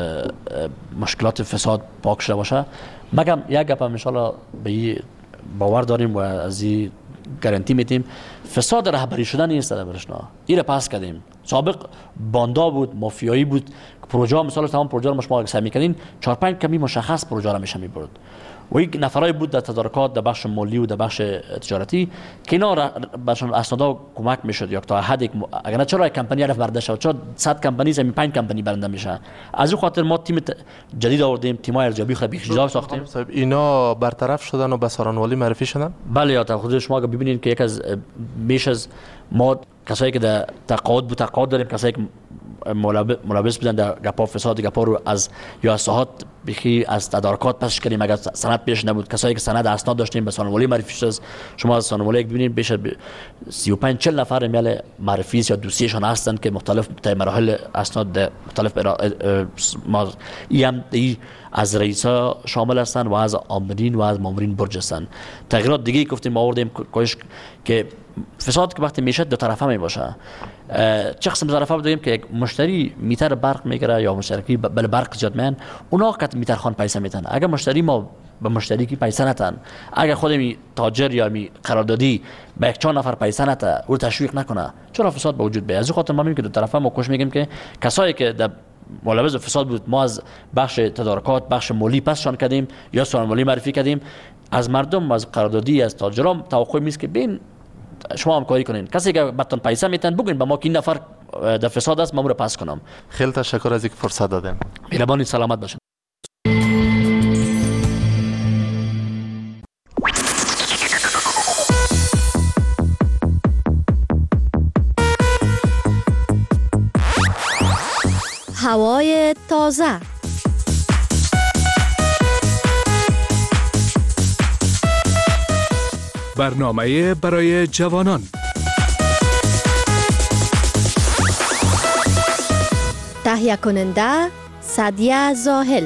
مشکلات فساد پاک شده باشه. مگم یک گپ ان شاء الله به باور داریم و از این گارانتی میتیم فساد رهبری شدن نیست در برشنا. این را پاس کردیم. سابق باندا بود، مافیایی بود. پروژه مثلا تمام پروژه رو شما اگه میکنین 4-5 کمی مشخص پروژه رو میشه میبرد و یک نفرای بود در تدارکات در بخش مالی و در بخش تجارتی که اینا برشان اسنادا کمک میشد یا تا حد اگر نه چرا کمپانی رفت برنده شد، چرا 100 کمپانی زمین 5 کمپانی برنده میشه. از این خاطر ما تیم جدید آوردیم، تیمای ارزیابی خیلی بیخجا ساختیم. صاحب اینا برطرف شدن و به سارانوالی معرفی شدن؟ بله، یا خود شما اگه ببینید که یک از بیش از ما کسایی که در تقاعد داریم، کسایی که ملابس بودن در گپا فساد گپا رو از یا ساحات بخی از تدارکات پسش کردیم اگر سند پیش نبود. کسایی که سند اسناد داشتیم به سانوالی معرفی شد. شما از سانوالی ببینید بیش از 35-40 نفر میل معرفی یا دوسیشان هستند که مختلف مراحل اسناد مختلف ما از رئیسا شامل هستند و از آمرین و از مامورین برج هستند. تغییرات دیگه گفتیم آوردیم کوشش که فساد که وقتی میشه دو طرفه می باشه. چه قسم طرفه بدیم که یک مشتری میتر برق میگیره یا مشتری بل برق زیاد میان اونا که میتر خان پیسه میتن. اگر مشتری ما به مشتری کی پیسه نتن، اگر خود می تاجر یا می قراردادی به یک 4 نفر پیسه نته او تشویق نکنه، چرا فساد به وجود بیاد. از خاطر ما میگیم که دو طرفه ما کوشش میگیم که کسایی که در ملابس فساد بود ما از بخش تدارکات بخش مالی پسشان کردیم یا سوالمالی معرفی کردیم. از مردم از قراردادی از تاجران توقع میست که بین شما همکاری کنین. کسی که بهتون پیسه میتن بگین با ما که این نفر در فساد است ما رو پس کنم. خیلی تشکر از اینکه فرصت دادین. مهربانی، سلامت باشین. هوای تازه. برنامه برای جوانان. تهیه کننده سعدیه زاهل.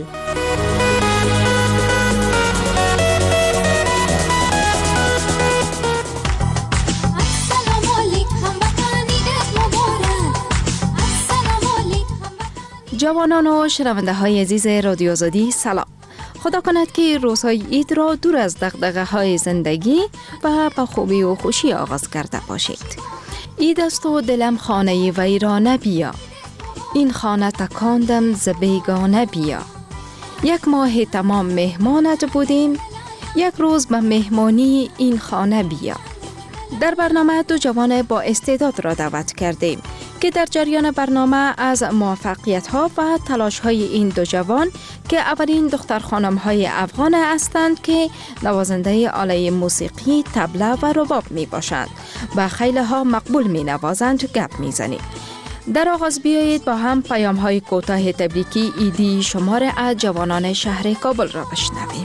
جوانان و شنونده های عزیز رادیو آزادی سلام. خدا کند که روزهای عید را دور از دغدغه های زندگی و با خوبی و خوشی آغاز کرده باشید. عید است و دلم خانه ویرانه بیا، این خانه تکاندم ز بیگانه بیا. یک ماه تمام مهمانت بودیم، یک روز به مهمانی این خانه بیا. در برنامه دو جوان با استعداد را دعوت کردیم که در جریان برنامه از موفقیت ها و تلاش های این دو جوان که اولین دختر خانم های افغان هستند که نوازنده آله موسیقی، طبله و رباب می باشند و خیلی ها مقبول می نوازند گپ می زنیم. در آغاز بیایید با هم پیام های کوتاه تبریکی عیدی شمار از جوانان شهر کابل را بشنویم.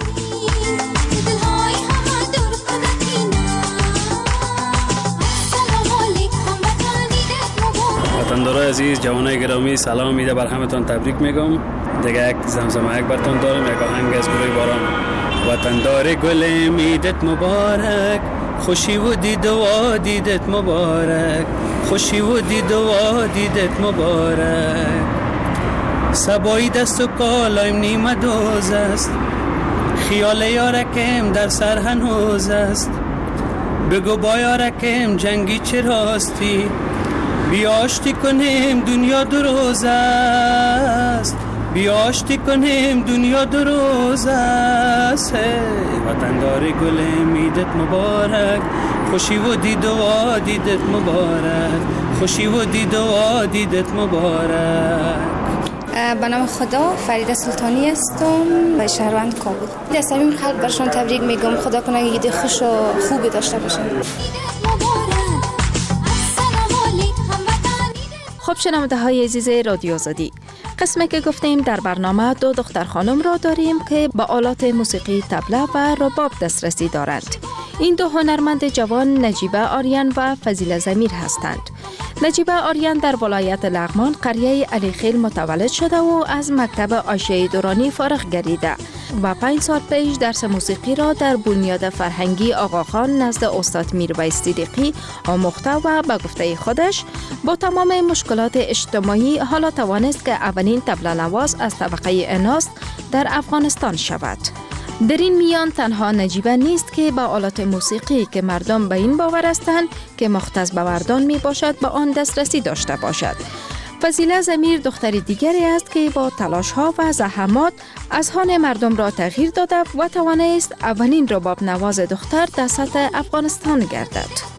وطندارای عزیز، جوانای گرامی، سلام میده بر همتون، تبریک میگم. دیگه یک زمزمه یک براتون دارم، یک آهنگ از گروه باران. وطندار گلم عیدت مبارک، خوشی و دید و دیدت مبارک، خوشی و دید و دیدت مبارک. سبایی دست و کالایم نیمه دوز است، خیال یارکم در سر هنوز است. بگو با یارکم جنگی چه راستی، بیاشتی کنیم دنیا دو روز است، بیاشتی کنیم دنیا دو روز است. وطندار گلم عیدت مبارک، خوشی و دید و دیدت مبارک، خوشی و دید و دیدت مبارک. به نام خدا، فریده سلطانی هستم و شهروند کابل. از صمیم قلب برشون تبریک میگم، خدا کنه عید خوش و خوبی داشته باشن. خب شنونده های عزیز رادیو آزادی، قسمی که گفتیم در برنامه دو دختر خانم را داریم که با آلات موسیقی طبله و رباب دسترسی دارند. این دو هنرمند جوان نجیبه آریان و فضیله ضمیر هستند. نجیبه آریان در ولایت لغمان قریه علیخیل متولد شده و از مکتب عایشه دورانی فارغ گردیده و 5 سال پیش درس موسیقی را در بنیاد فرهنگی آقاخان نزد استاد میرویس صدیقی آموخته و به گفته خودش با تمام مشکلات اجتماعی حالا توانست که اولین طبله نواز از طبقه اناث در افغانستان شود. در این میان تنها نجیبه نیست که با آلات موسیقی که مردم به این باور هستند که مختص به مردان می باشد به آن دسترسی داشته باشد. فضیله ضمیر دختر دیگری است که با تلاش ها و زحمات اذهان مردم را تغییر داده و توانست اولین رباب نواز دختر در سطح افغانستان گردد.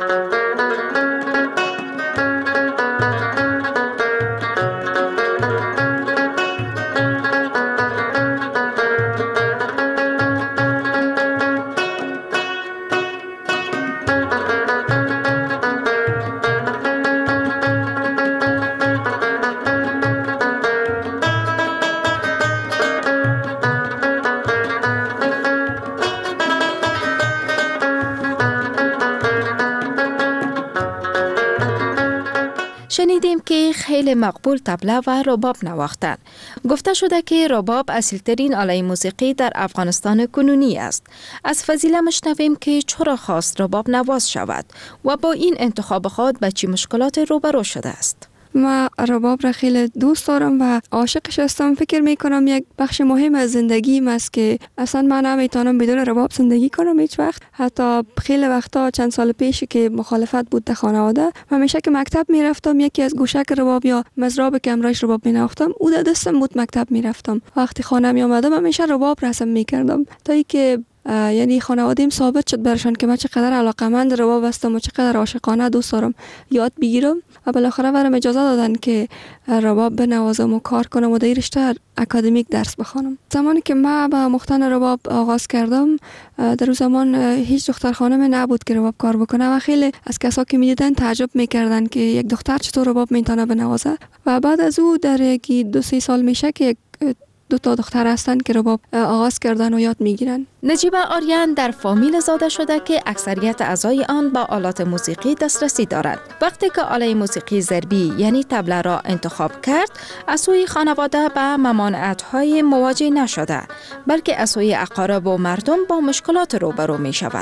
شنیدیم که خیلی مقبول طبله و رباب نواختند. گفته شده که رباب اصیل‌ترین آله موسیقی در افغانستان کنونی است. از فضیله مشنویم که چرا خواست رباب نواز شود و با این انتخاب خود به چه مشکلات روبرو شده است. ما رباب را خیلی دوست دارم و عاشقش هستم. فکر میکنم یک بخش مهم از زندگیم است که اصلا من نمیتونم بدون رباب زندگی کنم هیچ وقت. حتی خیلی وقتا چند سال پیش که مخالفت بود در خانواده، همیشه که مکتب میرفتم یکی از گوشک رباب یا مزراب که امرایش رباب مینواختم او در دستم بود مکتب میرفتم. وقتی خانه می آمدم همیشه رباب رسم میکردم تا اینکه یعنی خانواده‌ام ثابت شد برشان که من چقدر علاقه‌مند رباب هستم و چقدر عاشقانه دوست دارم یاد بگیرم و بالاخره برام اجازه دادن که رباب بنوازم و کار کنم و در رشته اکادمیک درس بخوانم. زمانی که من با مختن رباب آغاز کردم، در اون زمان هیچ دختر خانم نبود که رباب کار بکنه و خیلی از کسا که میدیدن تعجب میکردن که یک دختر چطور رباب میتونه بنوازه. و بعد از او در یکی 2-3 سال میشه که 2 دختر هستند که رباب آغاز کردن و یاد میگیرن. نجیبه آریان در فامیل زاده شده که اکثریت اعضای آن با آلات موسیقی دسترسی دارند. وقتی که آله موسیقی ضربی یعنی طبله را انتخاب کرد، از سوی خانواده به ممانعت‌های مواجه نشده، بلکه از سوی اقارب و مردم با مشکلات روبرو می شود.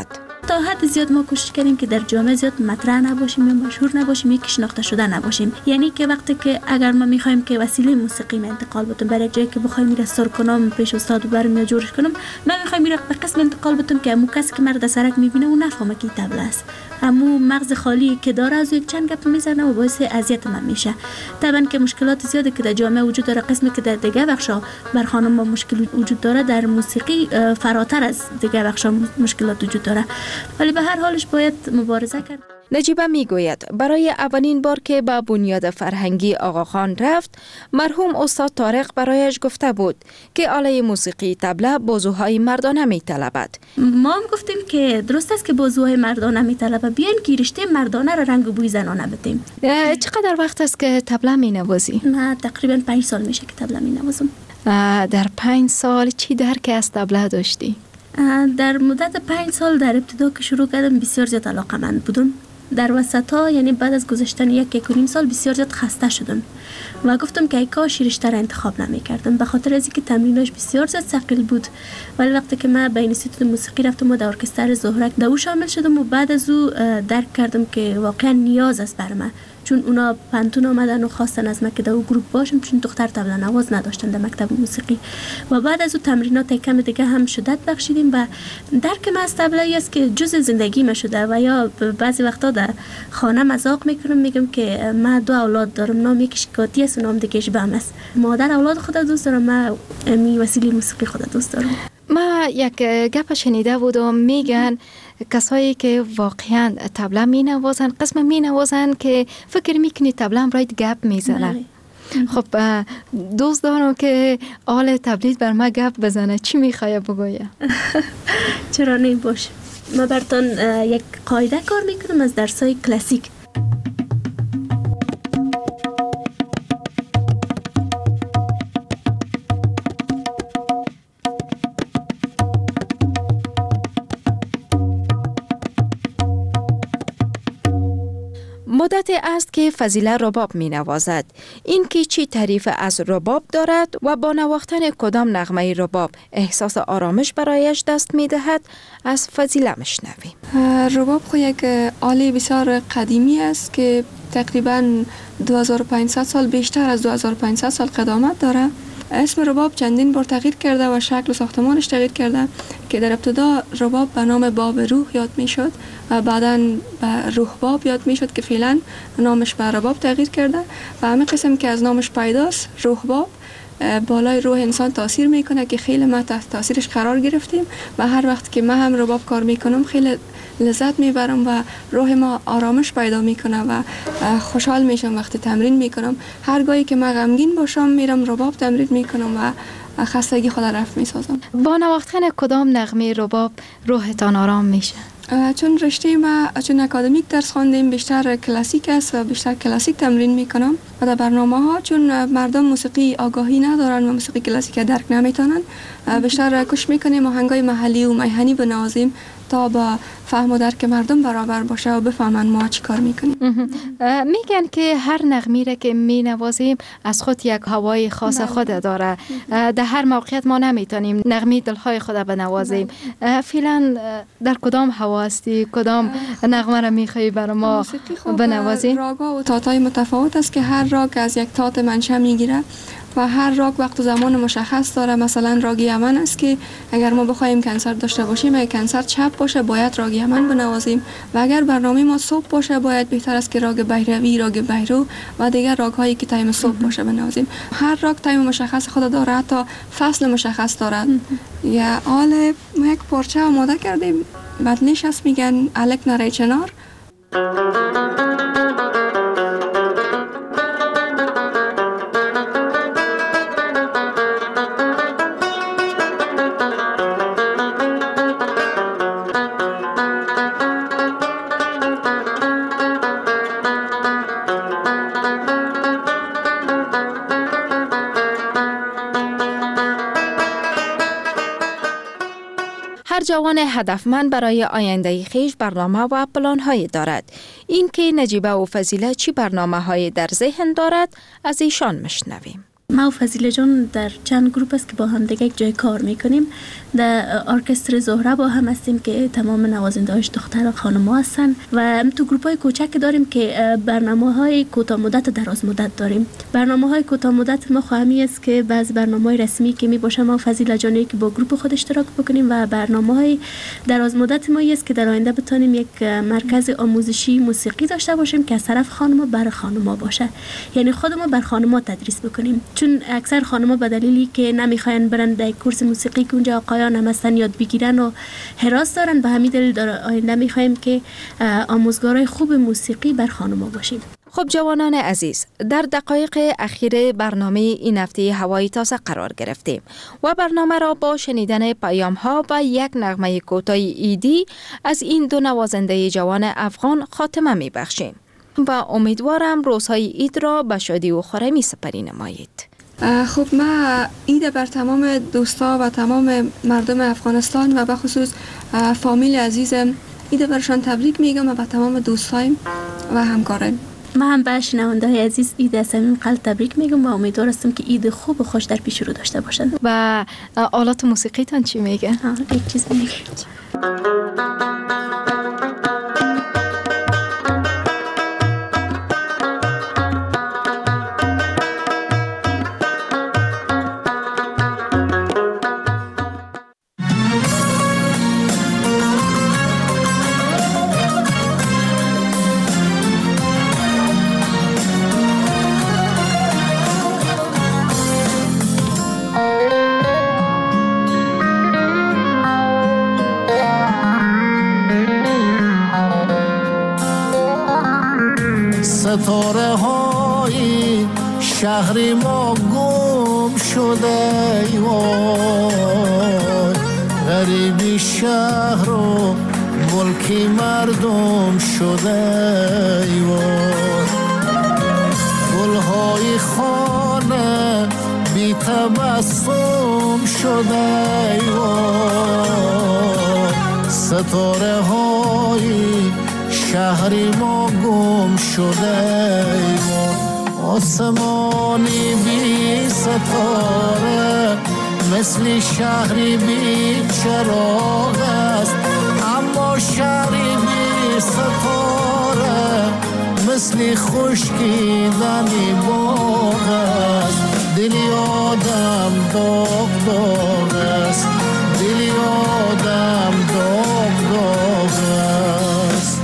تا حد زیاد ما کوشش کردیم که در جامعه زیاد مطرح نباشیم یا مشهور نباشیم، یک شناخته شده نباشیم. یعنی که وقتی که اگر ما میخوایم که وسیله موسیقی ما انتقال بدیم برای جایی که بخوایم میره سر کنم پیش استاد برم یا جورش کنم، ما میخوایم میره به قسم انتقال بدیم که امو کسی که مرد سرک میبینه اون نفهمه که طبله است، امو مغز خالی که داره از یک چند گپ میزنه و باعث اذیت من میشه. طبعا که مشکلات زیادی که در جامعه وجود داره، قسمی که در دیگه بخشا بر خانم ما مشکل وجود داره، در موسیقی فراتر از دیگه بخشا مشکلات وجود داره، ولی به هر حالش باید مبارزه کرد. نجیبه میگوید برای اولین بار که به بنیاد فرهنگی آقاخان رفت، مرحوم استاد طارق برایش گفته بود که آله موسیقی طبله بازوهای مردانه میطلبد. ما هم گفتیم که درست است که بازوهای مردانه میطلبه، بیاین که رشته مردانه را رنگ و بوی زنانه بدیم. چقدر وقت است که طبله مینوازی؟ من تقریبا 5 سال میشه که طبله مینوازم. در 5 سال چی درک از طبله داشتی؟ در مدت 5 سال در ابتدا که شروع کردم بسیار زیاد علاقه‌مند بودم. در وسطا یعنی بعد از گذشتن 1.5 سال بسیار زیاد خسته شدم و گفتم که ای کاش رشته را انتخاب نمی‌کردم، به خاطر از اینکه تمریناش بسیار زیاد ثقیل بود. ولی وقتی که من به اینستیتوت موسیقی رفتم و در ارکستر زهرک در او شامل شدم و بعد از او درک کردم که واقعا نیاز است بر من، چون اونا پنتون آمدن و خواستن از من که در او گروپ باشم، چون دختر طبله نواز نداشتن در مکتب موسیقی. و بعد از او تمرینات کم دیگه هم شدت بخشیدیم و درک من از طبله است که جزء زندگی من شده. و یا بعضی وقتا در خانه مذاق میکنم، میگم که من 2 اولاد دارم، نام یکیش کاتی است و نام دیگه‌اش بهم است. مادر اولاد خود دوست دارم، من می وسیله موسیقی خود دوست دارم. ما یک گپ شنیده بودم میگن کسایی که واقعا طبله می نوازن قسم می نوازن که فکر میکنی طبله هم راید گپ میزنه. خب دوست دارم که آل تبلید بر ما گپ بزنه، چی میخواه بگویه؟ چرا نمی باشه. ما براتون یک قاعده کار میکنم از درسای کلاسیک. مدت است که فضیله رباب می نوازد. این که چی تعریف از رباب دارد و با نواختن کدام نغمه رباب احساس آرامش برایش دست می دهد، از فضیله مشنویم. رباب خو یک آله بسیار قدیمی است که تقریبا 2500 سال، بیشتر از 2500 سال قدامت داره. اسم رباب چندین بار تغییر کرده و شکل و ساختمانش تغییر کرده که در ابتدا رباب به نام باب روح یاد می شد و بعدا به روح باب یاد می شد که فعلا نامش به رباب تغییر کرده و همه قسم که از نامش پیداست روح باب بالای روح انسان تاثیر میکنه که خیلی ما تحت تاثیرش قرار گرفتیم و هر وقت که من هم رباب کار میکنم خیلی لذت میبرم و روح ما آرامش پیدا میکنه و خوشحال میشم وقتی تمرین میکنم. هر گاهی که من غمگین باشم میرم رباب تمرین میکنم و خستگی خود رفع میسازم. با نواختن کدام نغمه رباب روحتان آرام میشه؟ چون رشته ما چون اکادمیک درس خواندیم بیشتر کلاسیک است و بیشتر کلاسیک تمرین میکنم و در برنامه ها چون مردم موسیقی آگاهی ندارن و موسیقی کلاسیک درک نمیتونن بیشتر کوشش میکنیم آهنگای محلی و میهنی بنوازیم تا با فهم و درک مردم برابر باشه و بفهمن ما چی کار میکنیم. میگن که هر نغمه را که مینوازیم از خود یک هوای خاص خود داره. در هر موقعیت ما نمیتونیم نغمه دلهای خود بنوازیم. فعلا در کدام هوا هستی؟ کدام نغمه را میخوایی برای ما بنوازیم؟ راگا و تاتای متفاوت است که هر راگ از یک تات منشأ میگیره و هر راگ وقت و زمان مشخص داره. مثلا راگ یمن است که اگر ما بخوایم کنسرت داشته باشیم، اگر کنسرت شب باشه باید راگ یمن بنوازیم و اگر برنامه ما صبح باشه باید بهتر است که راگ بهروی، راگ بهرو و دیگر راگ هایی که تایم صبح باشه بنوازیم. هر راگ تایم مشخص خود داره، حتی فصل مشخص داره. یا آل ما یک پارچه آماده کردیم بدنش هست میگن الک نره چنار. هر جوان هدفمند برای آینده خویش برنامه و پلان‌های دارد. این که نجیبه و فضیله چی برنامه‌های در ذهن دارد از ایشان مشنویم. ما و فضیله جان در چند گروپ است که با هم دیگه یک جای کار میکنیم. در ارکستر زهره با هم هستیم که تمام نوازنده‌هاش دختر خانم‌ها هستن و تو گروپ‌های کوچک داریم که برنامه‌های کوتاه مدت و دراز مدت داریم. برنامه‌های کوتاه مدت ما خواهمی است که بعض برنامه‌های رسمی که میباشه ما فضیلت جانی که با گروپ خود اشتراک بکنیم و برنامه‌های دراز مدت ما است که در آینده بتونیم یک مرکز آموزشی موسیقی داشته باشیم که از طرف خانم‌ها برای خانم‌ها باشه. یعنی خود ما بر خانم‌ها تدریس بکنیم، چون اکثر خانم‌ها به دلیلی که نمیخواین برن در کورس موسیقی که اونجا آقایان هم هستن یاد بگیرن و هراس دارن، به همین دلیل در آینده میخوایم که آموزگارای خوب موسیقی بر خانم‌ها باشیم. خب جوانان عزیز، در دقایق اخیر برنامه این هفته هوای تازه قرار گرفتیم و برنامه را با شنیدن پیام ها و یک نغمه کوتاه ایدی از این دو نوازنده جوان افغان خاتمه می بخشیم و امیدوارم روزهای اید را به شادی و خرمی سپری نمایید. خب ما اید بر تمام دوستا و تمام مردم افغانستان و به خصوص فامیل عزیزم اید برشان تبریک میگم و به تمام دوستایم و همکارم. ما هم به شنونده‌های عزیز عید از صمیم قلب تبریک میگم و امیدوار هستم که عید خوب و خوش در پیش رو داشته باشند. و آلات موسیقی تان چی میگه؟ یک چیز میگه. ستاره های شهر ما گم شده وای، غریبی شهر و ملکی مردم شده وای، گلهای خانه بی تبسم شده وای، ستاره های شهر ما گم شده آسمانی بی ستاره مثل شهری بی چراغ است، اما شهری بی ستاره مثل خشکیدنی باغ است. دلی آدم داغ داغ است، دلی آدم داغ داغ است.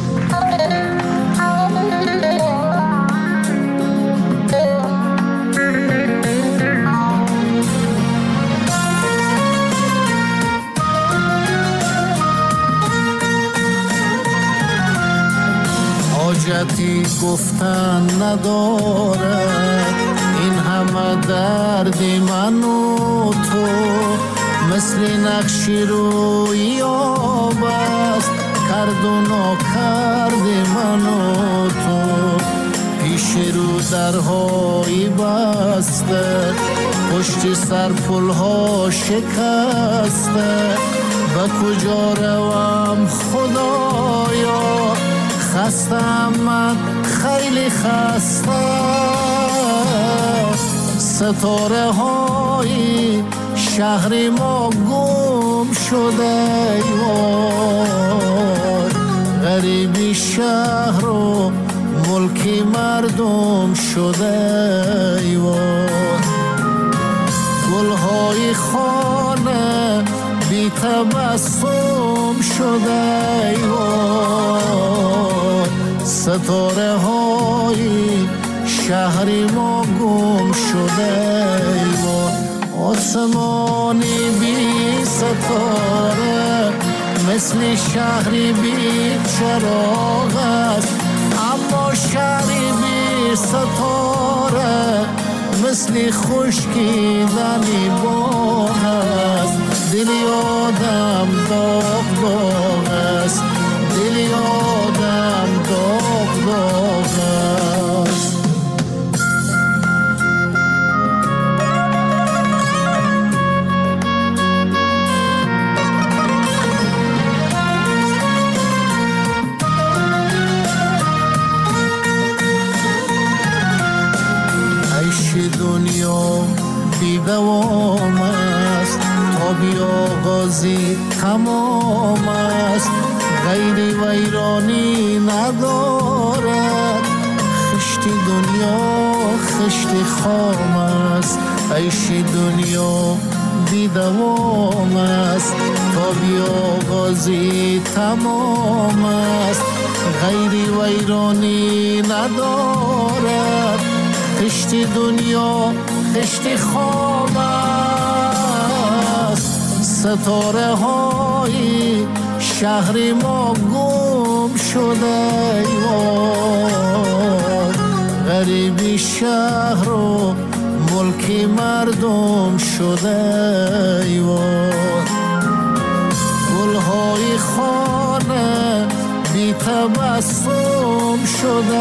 حاجتی گفتن ندارد این همه درد من و تو، مثل نقشی روی آب است کرد و ناکرد من و تو، پیش رو درهای بسته پشت سر پلها شکسته، به کجا روم خدایا خستم من خیلی خسته. ستاره های شهر ما گم شده وای، غریبی شهر و ملکی مردم شده وای، گلهای خانه بی تبسم شده وای، ستاره های شهر ما گم شده وای، آسمانی بی ستاره مثل شهری بی چراغ است، اما شهری بی ستاره مثل خشکیدنی باغ است. دلی آدم داغ داغ است، دلی آدم داغ داغ است. عیش دنیا بی دوام است، تا بیا آغازی تمام است، غیر ویرانی ندارد. خشت دنیا خشت خام است، عیش دنیا بی دوام است. تا بیاغازی تمام است، غیر ویرانی ندارد. خشت دنیا خشت خام است. ستاره های شهر ما گم شده ایوان، غریبی شهر و ملک مردم شده ایوان. گلهای خانه بی تبسم شده